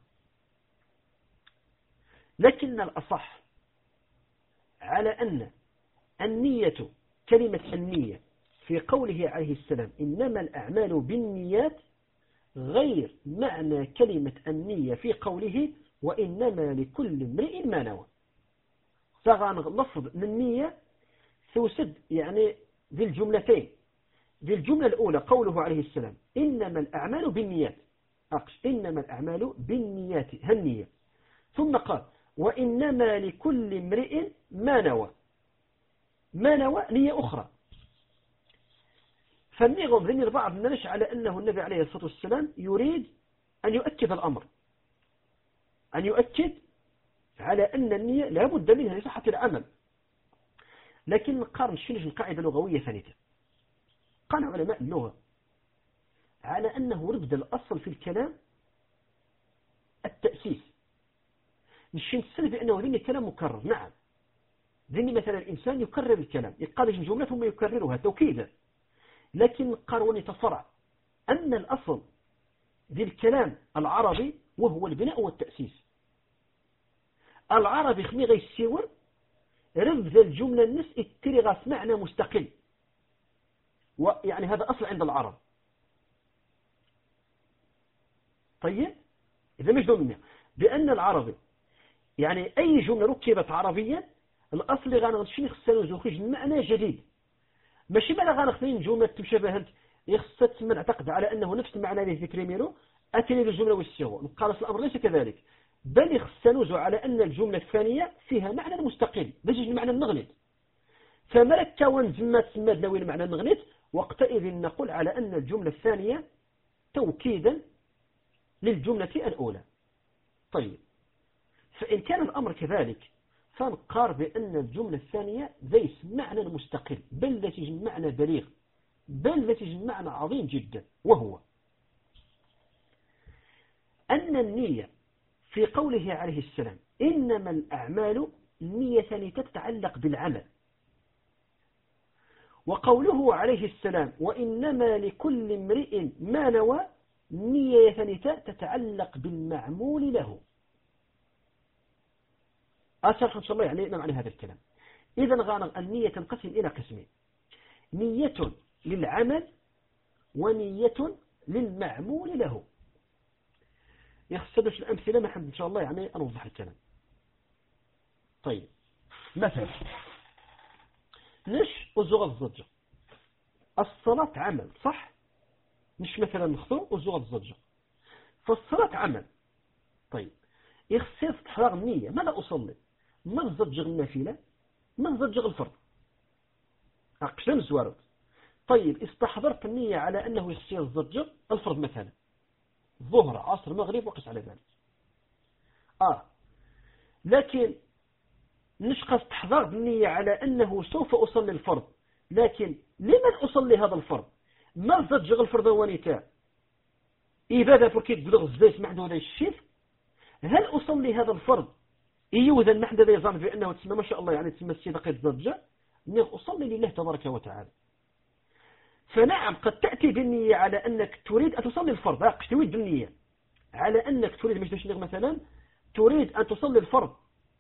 لكن الأصح على أن النية كلمة النية في قوله عليه السلام إنما الأعمال بالنيات غير معنى كلمة النية في قوله وإنما لكل امرئ ما نوى. فغان لفظ النية ثوسد يعني ذي الجملتين. ذي الجملة الأولى قوله عليه السلام إنما الأعمال بالنيات، أقش إنما الأعمال بالنيات هالنية، ثم قال وإنما لكل امرئ ما نوى. ما نوى نية أخرى. فالنغم ذني البعض ننش على أنه النبي عليه الصلاة والسلام يريد أن يؤكد الأمر، أن يؤكد على أن النية لا بد منها لصحة العمل. لكن نقارن شنج القاعدة اللغوية ثانية. قال علماء اللغة على أنه ربد الأصل في الكلام التأسيس، مش نسل بأنه ذني الكلام مكرر. نعم، ذني مثلا الإنسان يكرر الكلام، يقال الجملة ثم يكررها توكيدا، لكن قارون تفرع أن الأصل ذي الكلام العربي وهو البناء والتأسيس. العربي خميغي السيور رفض الجملة النس اترغس معنى مستقل، ويعني هذا أصل عند العرب. طيب إذا مش دومنا بأن العربي يعني أي جملة ركبت عربيا الأصل غانغشين خسانو زوخيج معنى جديد، ماشي معنى غانغشين جملة تمشبهنت يخصت من اعتقد على أنه نفس المعنى اللي ذكر ميرو أتني الجملة والسيغو. نقال الأمر ليس كذلك، بل يخصنوز على أن الجملة الثانية فيها معنى مستقل بجيج المعنى النغنيت، فملك ونزمت سماد نوي المعنى النغنيت، وقتئذ نقول على أن الجملة الثانية توكيدا للجملة الأولى. طيب، فإن كان الأمر كذلك فنقار بأن الجملة الثانية ليس معنى مستقل بل ليس معنى بليغ، بل نتج معنى عظيم جدا، وهو أن النية في قوله عليه السلام إنما الأعمال نية تتعلق بالعمل، وقوله عليه السلام وإنما لكل امرئ ما نوى نية تتعلق بالمعمول له. أشرح إن شاء الله يعني معنى هذا الكلام. إذا غانا النية تنقسم إلى قسمين: نية للعمل ونية للمعمول له. يخصدش الأمثلة محمد إن شاء الله يعني أنوضح الكلام. طيب مثلا نش وزغ الزجر، الصلاة عمل صح؟ مش مثلا نخطو وزغ الزجر، فالصلاة عمل. طيب يخصيص تحرار النية، ماذا أصلي؟ ما نزجر النافلة، ما نزجر الفرض، أقشن زوارد. طيب استحضرت النية على أنه يخصيص الزجر الفرض مثلا ظهر عصر مغرب وقس على ذلك. آه لكن نشقى استحضار النية على أنه سوف أصلي الفرض، لكن لمن أصلي هذا الفرض؟ ما زجر الفرض ونيتا إبادة فركيت بلغ الزيت معدو هذا الشيف. هل أصلي هذا الفرض يوذا المحدة ذا يظن بأنه تسمى ما شاء الله يعني تسمى السيدة قيد زجر؟ نغ أصلي لله تبارك وتعالى. فنعم قد تأتي بالنية على أنك تريد أن تصلي الفرض، لا تريد بالنية على أنك تريد مش تشنغ مثلا تريد أن تصلي الفرض،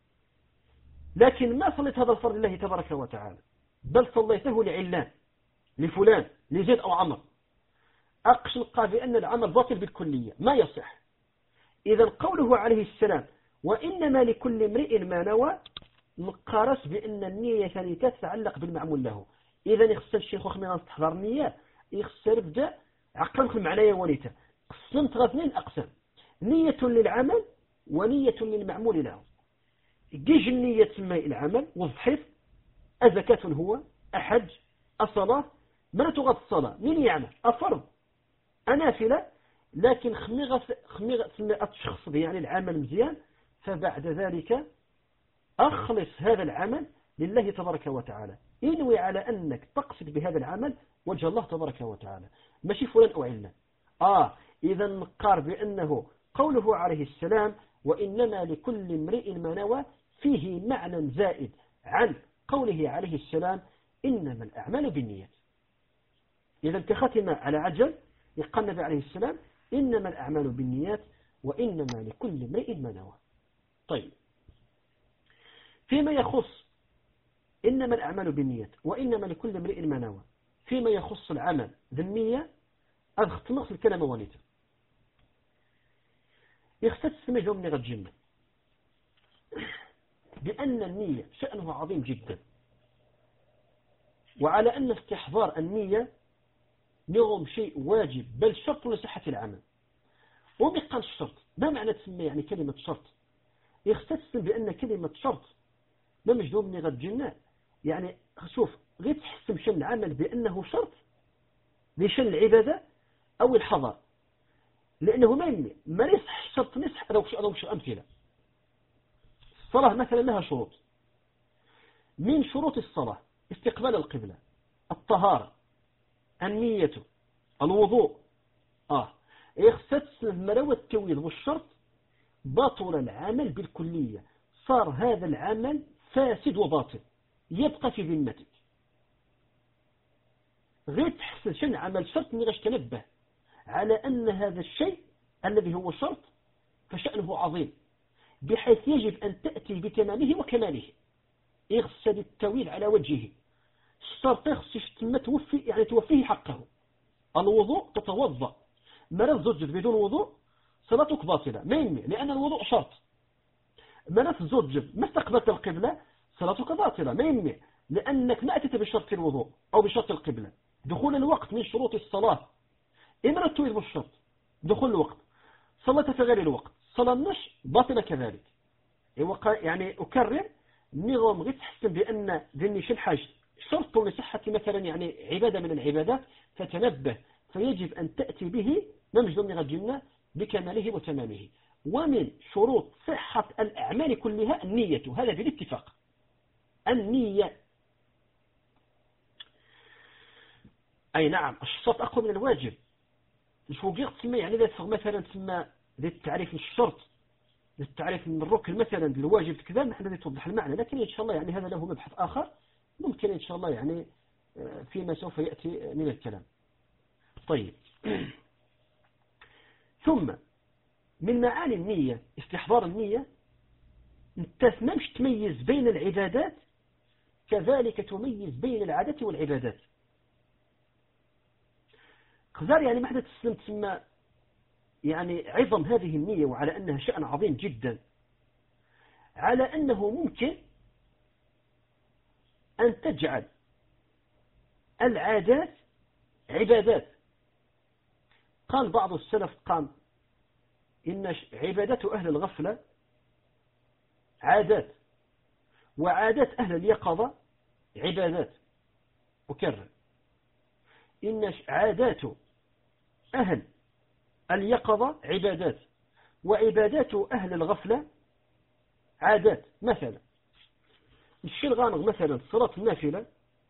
لكن ما صليت هذا الفرض لله تبارك وتعالى، بل صليته لعلان لفلان لزيد أو عمر. أقشق بأن العمل باطل بالكلية ما يصح. إذا قوله عليه السلام وإنما لكل امرئ ما نوى نقارس بأن النية تتعلق بالمعمول له. إذا يخسر الشيخ وخمينا استحضار النية يخسر بدا عقل في معنى ونيته قسمت غاثنين أقسام: نية للعمل ونية للمعمول له. جيج النية تسمى العمل والضحيف، أزكاة هو أحج الصلاة ما تغط الصلاة من يعمل أفرض أنافلة، لكن خميغة خميغة تسمى الشخص يعني العمل مزيان، فبعد ذلك أخلص هذا العمل لله تبارك وتعالى، إنوي على أنك تقصد بهذا العمل وجه الله تبارك وتعالى ماشي فلان أو علان. آه إذا نقار بأنه قوله عليه السلام وإنما لكل امرئ ما نوى فيه معنى زائد عن قوله عليه السلام إنما الأعمال بالنيات. إذا كختم على عجل يقال النبي عليه السلام إنما الأعمال بالنيات وإنما لكل امرئ ما نوى. طيب فيما يخص إنما الأعمال بالنيات وإنما لكل امرئ ما نوى، فيما يخص العمل ذنية أختمق في الكلام ونيته يختت سمجه من الجنة بأن النية شأنه عظيم جدا، وعلى أن استحضار النية نغم شيء واجب بل شرط لصحة العمل. وبقى الشرط ما معنى تسمى يعني كلمة شرط؟ يختتسم بأن كلمة شرط ما مجدوم من غد جنة يعني شوف غير تحسم شن العمل بأنه شرط لشن العبادة أو الحضر، لأنه ما يمني ما يصح الشرط نصح أو شو أمثلة. الصلاة مثلا لها شروط، من شروط الصلاة استقبال القبلة، الطهارة، النية، الوضوء. آه يخصص مروى التويل والشرط بطل العمل بالكلية، صار هذا العمل فاسد وباطل يبقى في ذمتك. غير تحسن شن عمل شرط من غير تنبه على أن هذا الشيء الذي هو شرط فشأنه عظيم بحيث يجب أن تأتي بتمامه وكماله. يغسل التويل على وجهه، الشرط يخصش تم توفي يعني توفيه حقه. الوضوء تتوضأ، مرض زوجك بدون وضوء صلاتك باطلة ما يمنع، لأن الوضوء شرط. مرض زوجك ما استقبلت القبلة صلاتك باطلة ما يمنع، لأنك ما أتيت بشرط الوضوء أو بشرط القبلة. دخول الوقت من شروط الصلاة، إمرأة تويل بالشرط دخول الوقت، صلاة في غير الوقت صلاة النش باطلة كذلك. يعني أكرر نظام غير تحسن بأن ذني شل حاجة شرط لصحة مثلا يعني عبادة من العبادات فتنبه، فيجب أن تأتي به نمجد من الجنة بكماله وتمامه. ومن شروط صحة الأعمال كلها النية، هذا بالاتفاق. النية أي نعم الشرط أقوى من الواجب. الفوقيق تسمى يعني إذا تفغ مثلا تسمى ذي التعريف من الشرط التعريف من الركن مثلا الواجب كذا نحن ذي توضح المعنى، لكن إن شاء الله يعني هذا له مبحث آخر ممكن إن شاء الله يعني فيما سوف يأتي من الكلام. طيب ثم من معاني النية استحضار النية، انت مش تميز بين العبادات كذلك تميز بين العادات والعبادات. قدر يعني ما حدا تسلم تسمى يعني عظم هذه النية وعلى أنها شأن عظيم جدا، على أنه ممكن أن تجعل العادات عبادات. قال بعض السلف قام إن عبادات أهل الغفلة عادات، وعادات أهل اليقظة عبادات. أكرر، إن عادات أهل اليقظة عبادات، وعبادات أهل الغفلة عادات. مثلا الشيء غانغ مثلا صلاة النافلة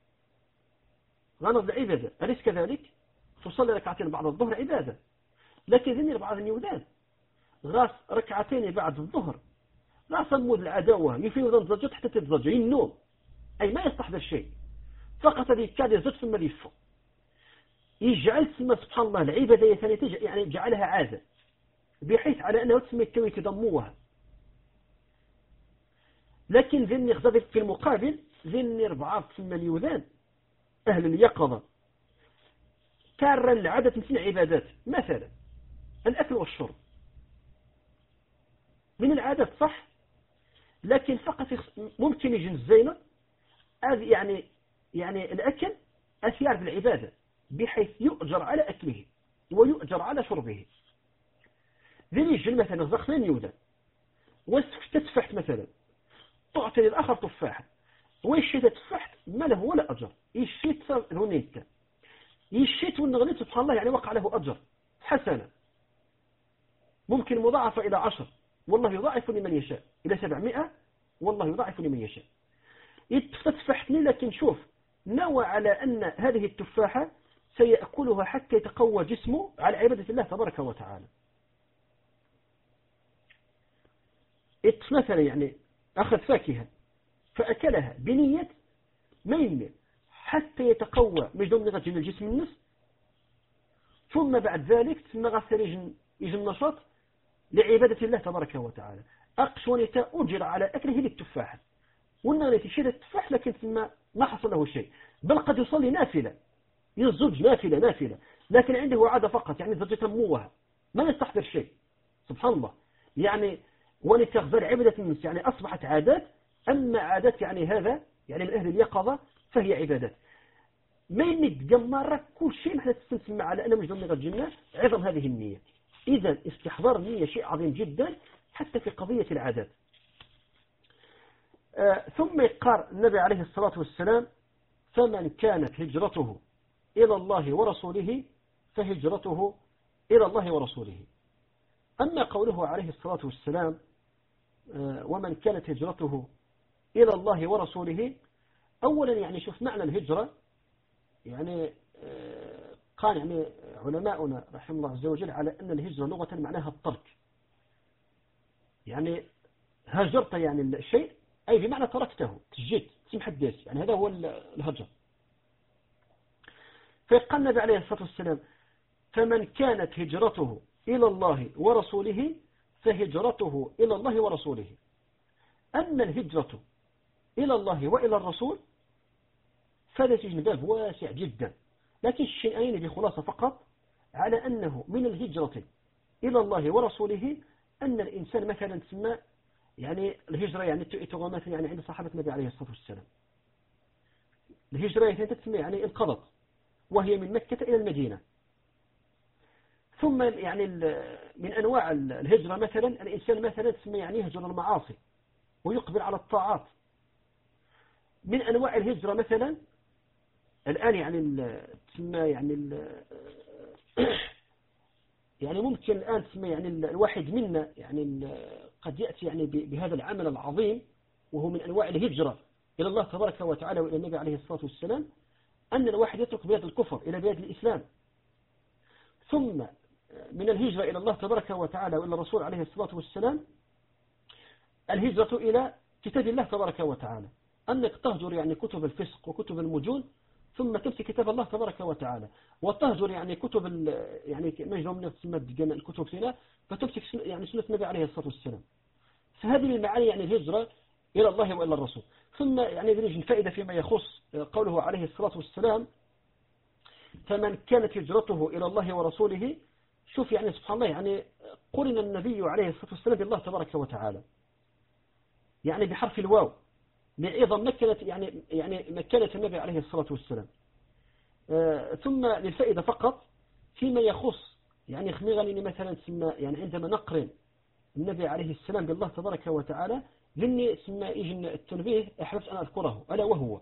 غانغ العبادة، أليس كذلك؟ تصلي ركعتين بعد الظهر عبادة، لكن ذني بعض النيودان غاس ركعتين بعد الظهر غاس مود العداوة يفيد ضجت حتى تتضجع النوم، أي ما يستحضر شيء، فقط هذه كاد يزد ثم يفق يجعل ثم سبحان الله العبادة يعني جعلها عادة، بحيث على أنه تسمى التوي تضموها. لكن ذني غضب في المقابل ذني ربعة ثم اليوذان أهل اليقظة كارا العادة مثل عبادات، مثلا الأكل والشرب من العادات صح، لكن فقط ممكن يجن الزينة يعني يعني الأكل أثيار بالعبادة، بحيث يؤجر على أكله ويؤجر على شربه. ذي يجن مثلا زخنين يودا وتتفحت مثلا تعطي للآخر تفاحة ويشيت تفحت ما له ولا أجر، يشيت هونيك يشيت والنغنيت سبحان الله يعني وقع له أجر حسنة ممكن مضاعفة إلى عشر، والله يضاعف لمن يشاء إلى سبعمائة، والله يضاعف لمن يشاء. يتفحتني لكن شوف نوى على أن هذه التفاحة سيأكلها حتى يتقوى جسمه على عبادة الله تبارك وتعالى. مثلا يعني أخذ فاكهة فأكلها بنية ما يمل حتى يتقوى مجدوم نغة من الجسم النص، ثم بعد ذلك ثم غسل يجن, يجن نشاط لعبادة الله تبارك وتعالى. أقشونيتا أجر على أكله للتفاحة، والنغنية تشير التفاح لكن ثم ما حصل له شيء، بل قد يصلي نافلة يزوج نافلة نافلة لكن عنده عادة فقط يعني زوجة تموها ما يستحضر شيء. سبحان الله يعني ونتغذر عبادة الناس يعني أصبحت عادات، أما عادات يعني هذا يعني من أهل اليقظة فهي عبادات. ما يمد مرة كل شيء نحن تستنسمع على أنه مجدون لغة الجنة عظم هذه النية. إذا استحضار النية شيء عظيم جدا حتى في قضية العادات. آه ثم يقال النبي عليه الصلاة والسلام فمن كانت هجرته إلى الله ورسوله فهجرته إلى الله ورسوله. أما قوله عليه الصلاة والسلام آه ومن كانت هجرته إلى الله ورسوله، أولا يعني شوف معنى الهجرة يعني آه قال يعني علماؤنا رحمه الله عز وجل على أن الهجرة لغة معناها الترك، يعني هجرت يعني الشيء أي بمعنى تركته تجيت تسمح الداس، يعني هذا هو الهجر. فقال النبي عليه الصلاة والسلام فمن كانت هجرته إلى الله ورسوله فهجرته إلى الله ورسوله. أما الهجرة إلى الله وإلى الرسول فهذا سجن باب واسع جدا، لكن الشيئين بخلاصة فقط على أنه من الهجرة إلى الله ورسوله أن الإنسان مثلا تسمى يعني الهجرة يعني تغامات يعني عند صحابة النبي عليه الصلاة والسلام الهجرة يعني تسمى يعني انقضت وهي من مكة إلى المدينة. ثم يعني من أنواع الهجرة مثلا الإنسان مثلا تسمى يعني يهجر المعاصي ويقبل على الطاعات. من أنواع الهجرة مثلا الآن يعني تسمى يعني يعني ممكن الآن تسمى يعني الواحد منا يعني قد يأتي يعني بهذا العمل العظيم وهو من أنواع الهجرة إلى الله تبارك وتعالى وإلى النبي عليه الصلاة والسلام، أن الواحد يترك بلاد الكفر إلى بلاد الإسلام، ثم من الهجرة إلى الله تبارك وتعالى وإلى الرسول عليه الصلاة والسلام الهجرة إلى كتاب الله تبارك وتعالى، أنك تهجر يعني كتب الفسق وكتب المجون ثم تمسك كتاب الله تبارك وتعالى، وتهجر يعني كتب يعني ما يجرم تسمى الكتب فينا فتمسك يعني سنة النبي عليه الصلاة والسلام. فهذه المعاني يعني الهجرة إلى الله وإلى الرسول. ثم يعني نجد فائدة فيما يخص قوله عليه الصلاة والسلام فمن كانت هجرته إلى الله ورسوله. شوف يعني سبحان الله يعني قرن النبي عليه الصلاة والسلام بالله تبارك وتعالى يعني بحرف الواو لعظم مكانة يعني يعني مكانة النبي عليه الصلاة والسلام. آه ثم للفائدة فقط فيما يخص يعني خميغاني مثلا سمى يعني عندما نقرن النبي عليه السلام بالله تبارك وتعالى ذني سمى إجن التنبيه أحببت أن أذكره ألا وهو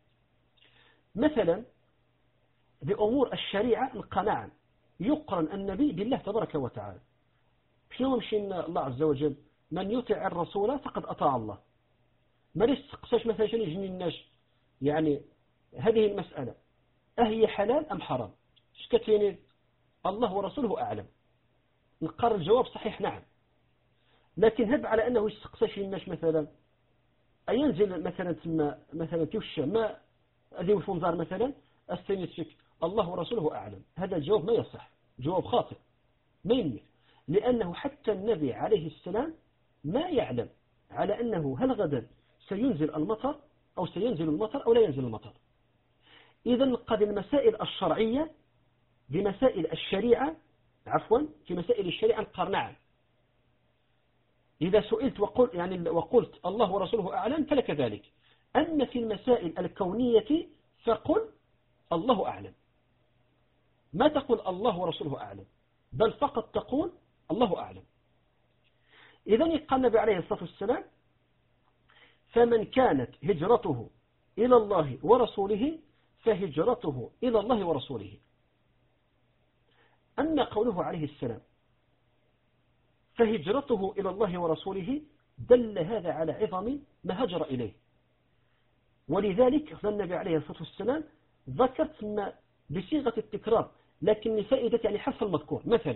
مثلا بأمور الشريعة القناعة يقرن النبي بالله تبارك وتعالى. شنو مشين الله عز وجل من يطع الرسول فقد أطاع الله. ما ليش تقصاش مثلا شنو يجني الناس يعني هذه المسألة أهي حلال أم حرام شكتيني الله ورسوله أعلم. نقر الجواب صحيح نعم، لكن هب على أنه يستقصاش الناس مثلا أينزل مثلا ثم مثلا توشى ما أذي الفنظار مثلا السينيتشك الله ورسوله أعلم. هذا الجواب ما يصح، جواب خاطئ ما يمنع، لأنه حتى النبي عليه السلام ما يعلم على أنه هل غدا سينزل المطر أو سينزل المطر أو لا ينزل المطر. إذن قد المسائل الشرعية بمسائل الشريعة عفوا في مسائل الشريعة القرنعة إذا سئلت وقل يعني وقلت الله ورسوله أعلم فلك ذلك. أما في المسائل الكونية فقل الله أعلم، ما تقول الله ورسوله أعلم بل فقط تقول الله أعلم. إذن قال النبي عليه الصلاة والسلام فمن كانت هجرته إلى الله ورسوله فهجرته إلى الله ورسوله. أما قوله عليه السلام فهجرته إلى الله ورسوله دل هذا على عظم ما هجر إليه، ولذلك النبي عليه الصلاة والسلام ذكرت ما بصيغة التكرار لكن لفائدة يعني حرف المذكور. مثلا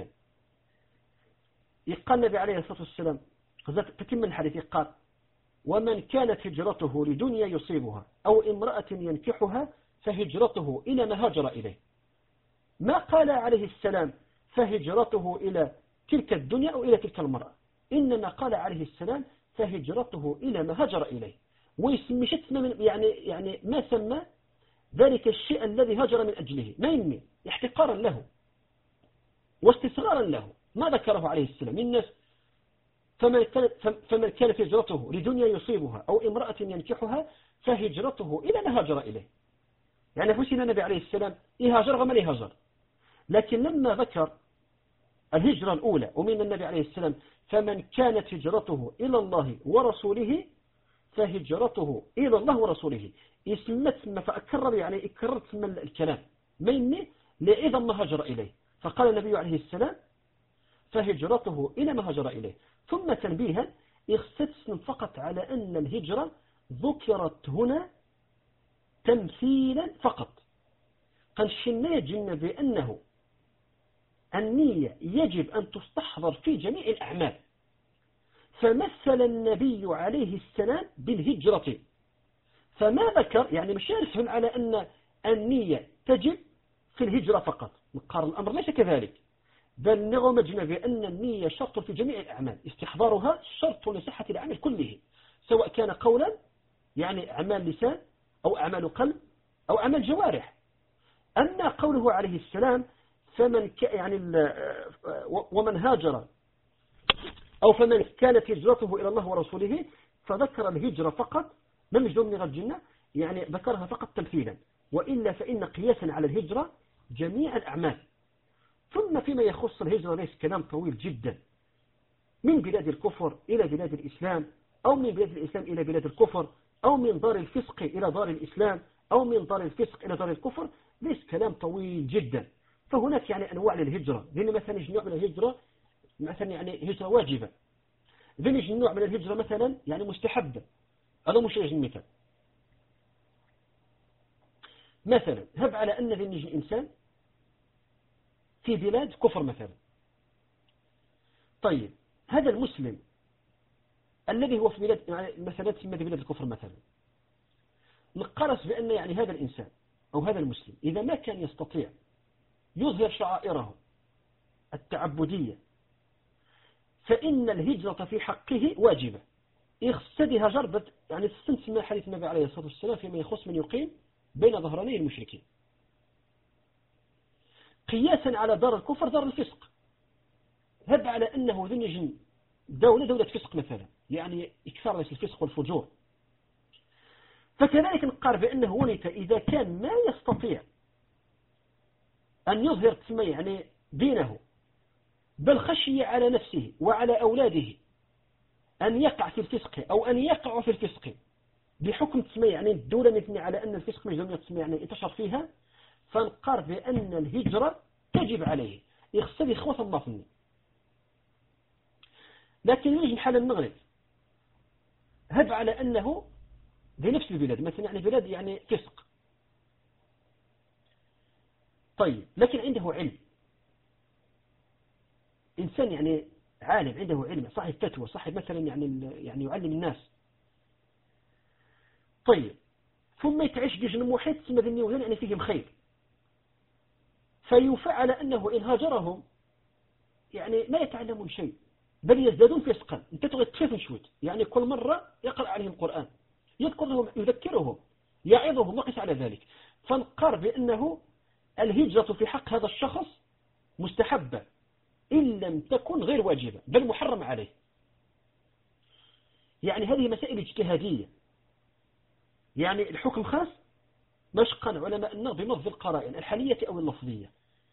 يقال النبي عليه الصلاة والسلام تتم الحديث قال ومن كانت هجرته لدنيا يصيبها أو امرأة ينكحها فهجرته إلى ما هاجر إليه. ما قال عليه السلام فهجرته إلى تلك الدنيا أو إلى تلك المرأة، إنما قال عليه السلام فهجرته إلى ما هاجر إليه. ويسمي شتم يعني يعني ما سمى ذلك الشيء الذي هاجر من أجله ما يمي احتقارا له واستصغارا له. ما ذكره عليه السلام الناس فمن كانت فمن كانت هجرته لدنيا يصيبها أو امرأة ينكحها فهجرته إلى ما هاجر إليه. يعني فسنا النبي عليه السلام يهاجر وما يهاجر، لكن لما ذكر الهجرة الأولى ومن النبي عليه السلام فمن كانت هجرته إلى الله ورسوله فهجرته إلى الله ورسوله اسمت ما فأكرر يعني اكررت من الكلام مني لعظم ما هجر إليه. فقال النبي عليه السلام فهجرته إلى ما هجر إليه. ثم تنبيها اختص فقط على أن الهجرة ذكرت هنا تمثيلا فقط. قد شناجن بأنه النية يجب أن تستحضر في جميع الأعمال، فمثل النبي عليه السلام بالهجرة فما ذكر يعني مش يرسل على أن النية تجب في الهجرة فقط. نقارن الأمر ليس كذلك، بل نغمجنا بأن النية شرط في جميع الأعمال، استحضارها شرط لصحة العمل كله سواء كان قولا يعني أعمال لسان أو أعمال قلب أو أعمال جوارح. أما قوله عليه السلام فمن يعني ومن هاجر أو فمن كانت هجرته إلى الله ورسوله فذكر الهجرة فقط لم يجد من الجنة يعني ذكرها فقط تمثيلا، وإلا فإن قياسا على الهجرة جميع الأعمال. ثم فيما يخص الهجرة ليس كلام طويل جدا من بلاد الكفر إلى بلاد الإسلام أو من بلاد الإسلام إلى بلاد الكفر أو من دار الفسق إلى دار الإسلام أو من دار الفسق إلى دار الكفر، ليس كلام طويل جدا. فهناك يعني أنواع للهجرة، لأن مثلا يجي نوع من الهجرة مثلا يعني هجرة واجبة، ذن يجي نوع من الهجرة مثلا يعني مستحبة. هذا مش يجي مثال. مثلا هب على أن ذي يجي إنسان في بلاد كفر مثلا. طيب هذا المسلم الذي هو في بلاد مثلا تسمى بلاد الكفر مثلا، نقرس بأن يعني هذا الإنسان أو هذا المسلم إذا ما كان يستطيع يظهر شعائره التعبدية فإن الهجرة في حقه واجبة. يخصدها جربة يعني استنسمى حديث النبي عليه الصلاة والسلام فيما يخص من يقيم بين ظهراني المشركين، قياسا على دار الكفر دار الفسق. هب على أنه ذنجن دولة دولة فسق مثلا، يعني إكثار الفسق والفجور. فكذلك نقار بأنه وليت إذا كان ما يستطيع أن يظهر تسمى يعني دينه، بل خشي على نفسه وعلى أولاده أن يقع في الفسق أو أن يقع في الفسق بحكم تسمى يعني الدولة مثني على أن الفسق مجدوم تسمى يعني انتشر فيها، فنقار بأن الهجرة تجب عليه يخصد إخوة الله فينا. لكن يجي حال المغرب هب على أنه بنفس البلاد مثلا يعني بلاد يعني فسق، طيب لكن عنده علم، إنسان يعني عالم عنده علم صاحب فتوى صاحب مثلا يعني يعني يعلم الناس، طيب ثم يتعيش بجن محيط ثم ذني وذن يعني فيهم خير، فيفعل أنه إن هاجرهم يعني ما يتعلمون شيء بل يزدادون فسقا. انت تبغى تخاف شوية يعني كل مرة يقرأ عليهم القرآن يذكر لهم يذكرهم يعظهم وقس على ذلك. فنقر بأنه الهجرة في حق هذا الشخص مستحبة إن لم تكن غير واجبة بل محرم عليه. يعني هذه مسائل اجتهادية، يعني الحكم خاص مشقا علماء بنظر القرائن الحالية أو اللفظية.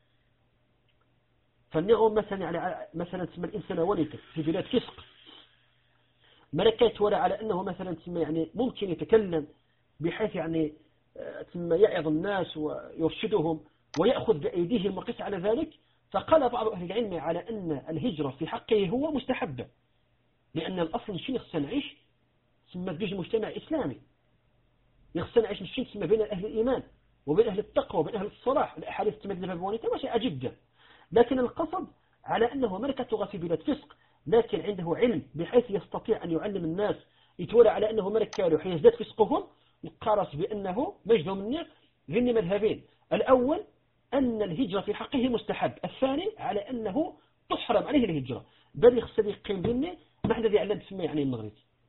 فالنغم مثلا يعني مثلا تسمى الإنسان وليك في بلاد فسق ملكات ولا على أنه مثلا تسمى يعني ممكن يتكلم بحيث يعني تسمى يعظ الناس ويرشدهم ويأخذ بأيديهم وقس على ذلك. فقال بعض أهل العلم على أن الهجرة في حقه هو مستحبة، لأن الأصل شيء يخص نعيش تسمى بيج مجتمع إسلامي، يخص نعيش الشيء تسمى بين أهل الإيمان وبين أهل التقوى وبين أهل الصلاح. الأحاديث تسمى بالبوانية وشيء جدا، لكن القصد على أنه ملكة في بلاد فسق لكن عنده علم بحيث يستطيع أن يعلم الناس، يتولى على أنه ملك كالح يزداد فسقهم. نقارس بأنه مجده منه ذني مذهبين، الأول أن الهجرة في حقه مستحب، الثاني على أنه تحرم عليه الهجرة بل يخصد يقيم ذني ما احنا ذي علم تسمى يعني المغرب.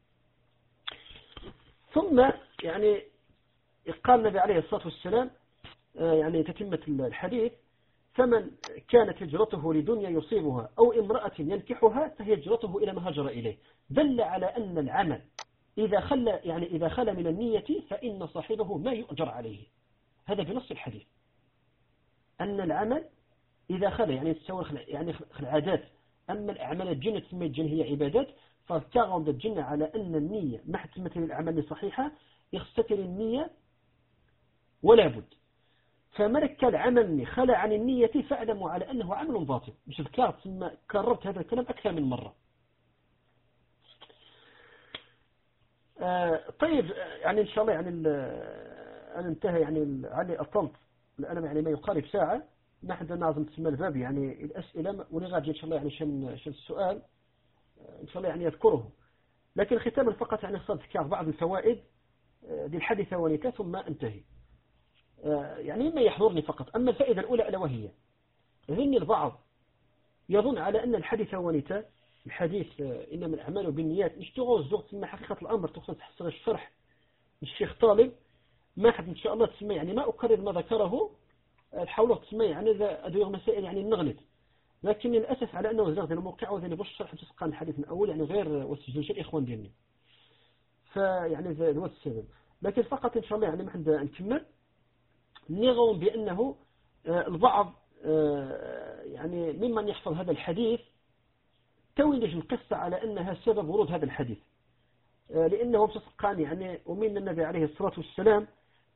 ثم يعني قال النبي عليه الصلاة والسلام يعني تتمة الحديث فمن كانت هجرته لدنيا يصيبها أو امرأة ينكحها فهجرته إلى ما هاجر إليه. دل على أن العمل إذا خلى يعني إذا خلى من النية فإن صاحبه ما يؤجر عليه. هذا بنص الحديث أن العمل إذا خلى يعني تسوى يعني العادات، أما الأعمال الجنة تسمى الجنة هي عبادات، فارتغم الجنة على أن النية ما حتمت الأعمال صحيحة يختتل النية ولا بد. فملك العمل خلى عن النية فاعلموا على أنه عمل باطل. مش ذكرت ثم كررت هذا الكلام أكثر من مرة. آه طيب يعني إن شاء الله يعني أنا انتهى يعني علي أطلت لأنا يعني ما يقارب ساعة. نحن نعظم تسمى الباب يعني الأسئلة ونغادي إن شاء الله يعني شن شن السؤال إن شاء الله يعني يذكره، لكن ختاما فقط يعني صدق بعض الفوائد للحديث ونكا ثم انتهي. يعني ما يحضرني فقط. أما الفائدة الأولى ألا وهي ذن البعض يظن على أن الحديث ونتا الحديث إنما الأعمال بالنيات مش تغوز زغت ثم حقيقة الأمر تقصد تحصل الشرح الشيخ طالب ما حد إن شاء الله تسمى يعني ما أكرر ما ذكره الحول تسمى يعني ذا أدوية مسائل يعني النغلت، لكن للأسف على أنه زغت الموقع وذي بش شرح تسقى الحديث من أول يعني غير وسجل شيء إخوان ديني فيعني ذا هو السبب. لكن فقط إن شاء الله يعني ما حد نكمل نغوم بأنه البعض يعني ممن يحفظ هذا الحديث توينج القصة على أنها سبب ورود هذا الحديث، لأنه بسقان يعني ومن النبي عليه الصلاة والسلام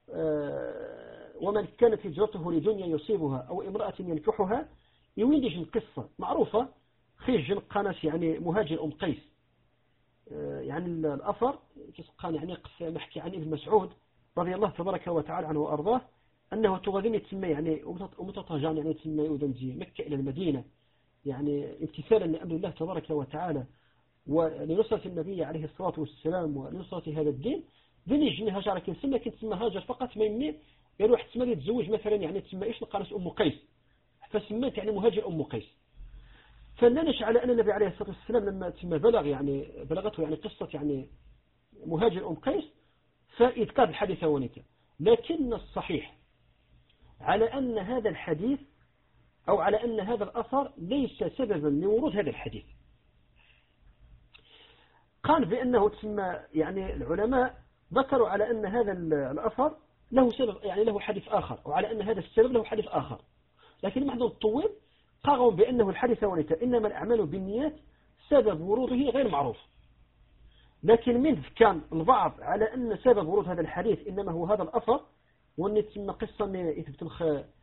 ومن كانت هجرته لدنيا يصيبها أو امرأة ينكحها يوينج القصة معروفة خيج قناس يعني مهاجر أم قيس يعني الأثر بسقان يعني محكي عن ابن مسعود رضي الله تبارك وتعالى عنه وأرضاه أنه تغادرني تسمى يعني ومتطهجان يعني تسمى يودنجي مكة إلى المدينة يعني امتثالا لأمر الله تبارك وتعالى ولنصرة النبي عليه الصلاة والسلام ولنصرة هذا الدين ديني جني هاجر كي تسمى كي تسمى هاجر فقط ما يمني يروح تسمى يتزوج مثلا يعني تسمى إيش نقارس أم قيس فسميت يعني مهاجر أم قيس فننش على أن النبي عليه الصلاة والسلام لما تسمى بلغ يعني بلغته يعني قصة يعني مهاجر أم قيس فإذكار الحديث ونيته لكن الصحيح على أن هذا الحديث أو على أن هذا الأثر ليس سببا لورود هذا الحديث. قال بأنه تسمى يعني العلماء ذكروا على أن هذا الأثر له سبب يعني له حديث آخر وعلى أن هذا السبب له حديث آخر لكن محضر الطويل قالوا بأنه الحديث ونيته إنما الأعمال بالنيات سبب وروده غير معروف لكن منه كان البعض على أن سبب ورود هذا الحديث إنما هو هذا الأثر وأن تسمى قصة يثبت الخ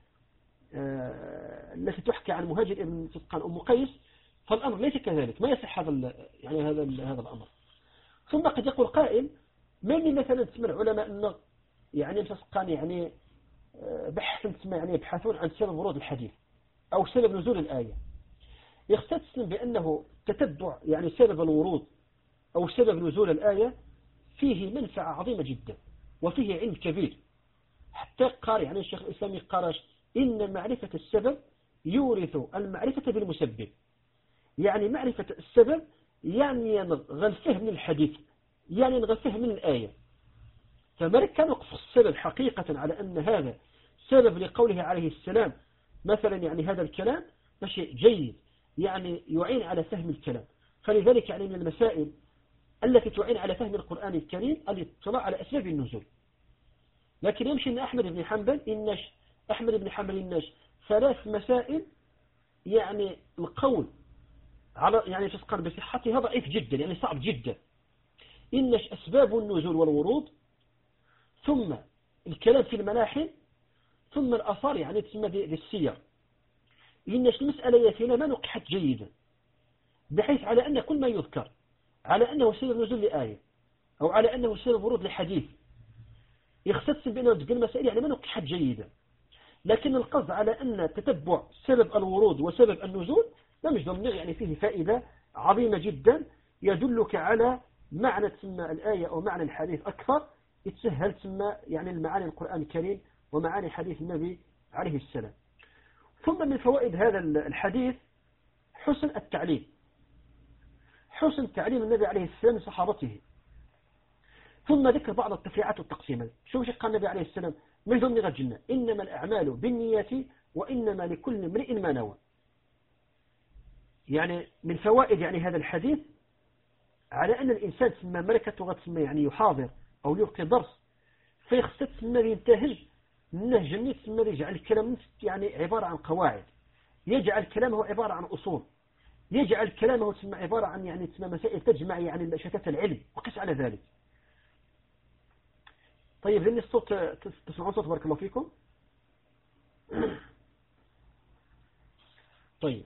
التي تحكي عن مهاجر ابن فتقان أم قيس فالأمر ليس كذلك ما يصح هذا يعني هذا هذا الأمر. ثم قد يقول قائل من مثلا تسمى العلماء أنه يعني فتقان يعني بحث تسمى يعني يبحثون عن سبب ورود الحديث أو سبب نزول الآية يستسلم بأنه تتبع يعني سبب الورود أو سبب نزول الآية فيه منفعة عظيمة جدا وفيه علم كبير حتى قال يعني الشيخ الإسلامي قال إن معرفة السبب يورث المعرفة بالمسبب يعني معرفة السبب يعني نغى الفهم من الحديث يعني نغى الفهم من الآية فمالك كان وقف السبب حقيقة على أن هذا سبب لقوله عليه السلام مثلا يعني هذا الكلام شيء جيد يعني يعين على فهم الكلام فلذلك يعني من المسائل التي تعين على فهم القرآن الكريم الاطلاع على أسباب النزول لكن يمشي أن أحمد بن حنبل إنش أحمد بن حنبل إنش ثلاث مسائل يعني القول على يعني تسقط بصحتها ضعيف جدا يعني صعب جدا إنش أسباب النزول والورود ثم الكلام في المناحل ثم الأثار يعني تسمى بالسير إنش المسألة ياتينا ما نقحت جيدا بحيث على أن كل ما يذكر على أنه سبب نزول لآية أو على أنه سبب ورود لحديث يختص بأنه تقول المسائل يعني ما نقحت جيدا لكن القصد على أن تتبع سبب الورود وسبب النزول لم يجدر يعني فيه فائدة عظيمة جدا يدلك على معنى تسمى الآية أو معنى الحديث أكثر يتسهل تسمى يعني المعاني القرآن الكريم ومعاني حديث النبي عليه السلام. ثم من فوائد هذا الحديث حسن التعليم حسن تعليم النبي عليه السلام لصحابته ثم ذكر بعض التفريعات والتقسيمات شوف قال النبي عليه السلام من ضمن غجلنا إنما الأعمال بالنيات وإنما لكل امرئ ما نوى يعني من فوائد يعني هذا الحديث على أن الإنسان تسمى ملكة غتسمى يعني يحاضر أو يلقي درس فيخص تسمى ينتهج النهج اللي تسمى يجعل الكلام يعني عبارة عن قواعد يجعل كلامه عبارة عن أصول يجعل كلامه تسمى عبارة عن يعني تسمى مسائل تجمع يعني شتات العلم وقس على ذلك. طيب ذني الصوت تسمعون صوت بارك الله فيكم. طيب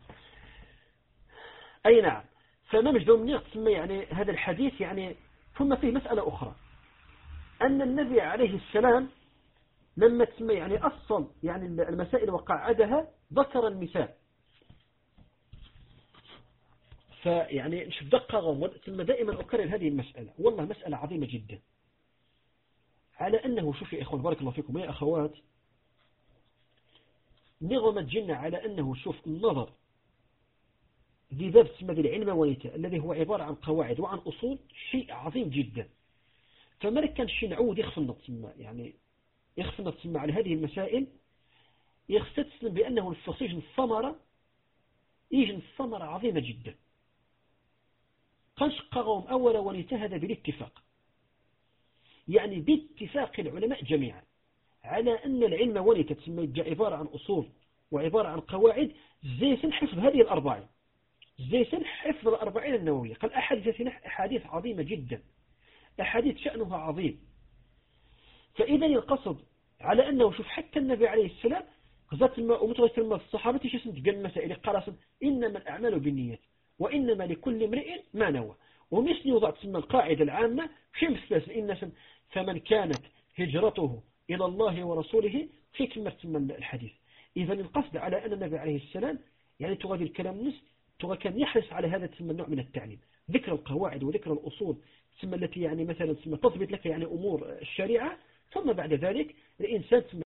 أي نعم فما مش دوم تسمى يعني هذا الحديث يعني ثم فيه مسألة أخرى أن النبي عليه السلام لما تسمى يعني أصل يعني المسائل وقعدها ذكر المثال فيعني نشوف دقة ثم دائما أكرر هذه المسألة والله مسألة عظيمة جدا على أنه شوف يا إخوان بارك الله فيكم يا أخوات نغمت جنة على أنه شوف النظر ذي باب تسمى العلم ونيته الذي هو عبارة عن قواعد وعن أصول شيء عظيم جدا فما كان شيء نعود يخفنا تسمى يعني يخفنا تسمى على هذه المسائل يختتسلم بأنه الفصيج الثمرة يجن الثمرة عظيمة جدا قنش قغم أولا ونتهد بالاتفاق يعني باتفاق العلماء جميعا على أن العلم ونيته تسمى عبارة عن أصول وعبارة عن قواعد زي سنحفظ هذه الأربعين زي سنحفظ الأربعين النووية قال أحاديث أحاديث عظيمة جدا أحاديث شأنها عظيم فإذا القصد على أنه شوف حتى النبي عليه السلام قصدت ومتوسط الصحابة شو سنت قال مسائل قال إنما الأعمال بالنيات وإنما لكل امرئ ما نوى ومش يوضع تسمى القاعدة العامة في مثل إن فمن كانت هجرته إلى الله ورسوله في كلمة تسمى الحديث. إذا القصد على أن النبي عليه السلام يعني تغادر الكلام النص تغى كان يحرص على هذا تسمى النوع من التعليم، ذكر القواعد وذكر الأصول تسمى التي يعني مثلا تسمى تضبط لك يعني أمور الشريعة، ثم بعد ذلك الإنسان تسمى.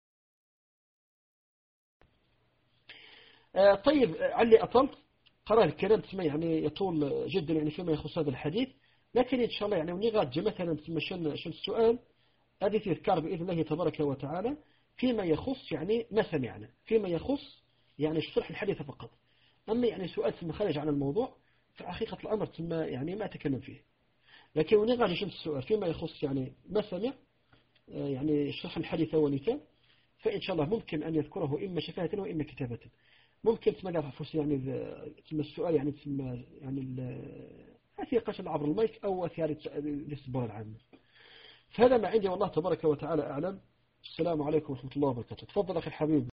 آه طيب علي أطلت قرار الكلام تسمى يعني يطول جدا يعني فيما يخص هذا الحديث، لكن إن شاء الله يعني ونغاد مثلا تسمى شن شن السؤال هذه تذكر بإذن الله تبارك وتعالى فيما يخص يعني ما سمعنا فيما يخص يعني شرح الحديث فقط. أما يعني سؤال ثم خارج عن الموضوع فحقيقة الأمر ثم يعني ما أتكلم فيه، لكن ونغاد شن السؤال فيما يخص يعني ما سمع يعني شرح الحديث ونكا، فإن شاء الله ممكن أن يذكره إما شفاهة وإما كتابة. ممكن تسمى قاعد فوس يعني تسمى السؤال يعني تسمى يعني أثيقة عبر المايك أو أثيار الاستبارة العامة. فهذا ما عندي والله تبارك وتعالى أعلم. السلام عليكم ورحمة الله وبركاته. تفضل أخي الحبيب.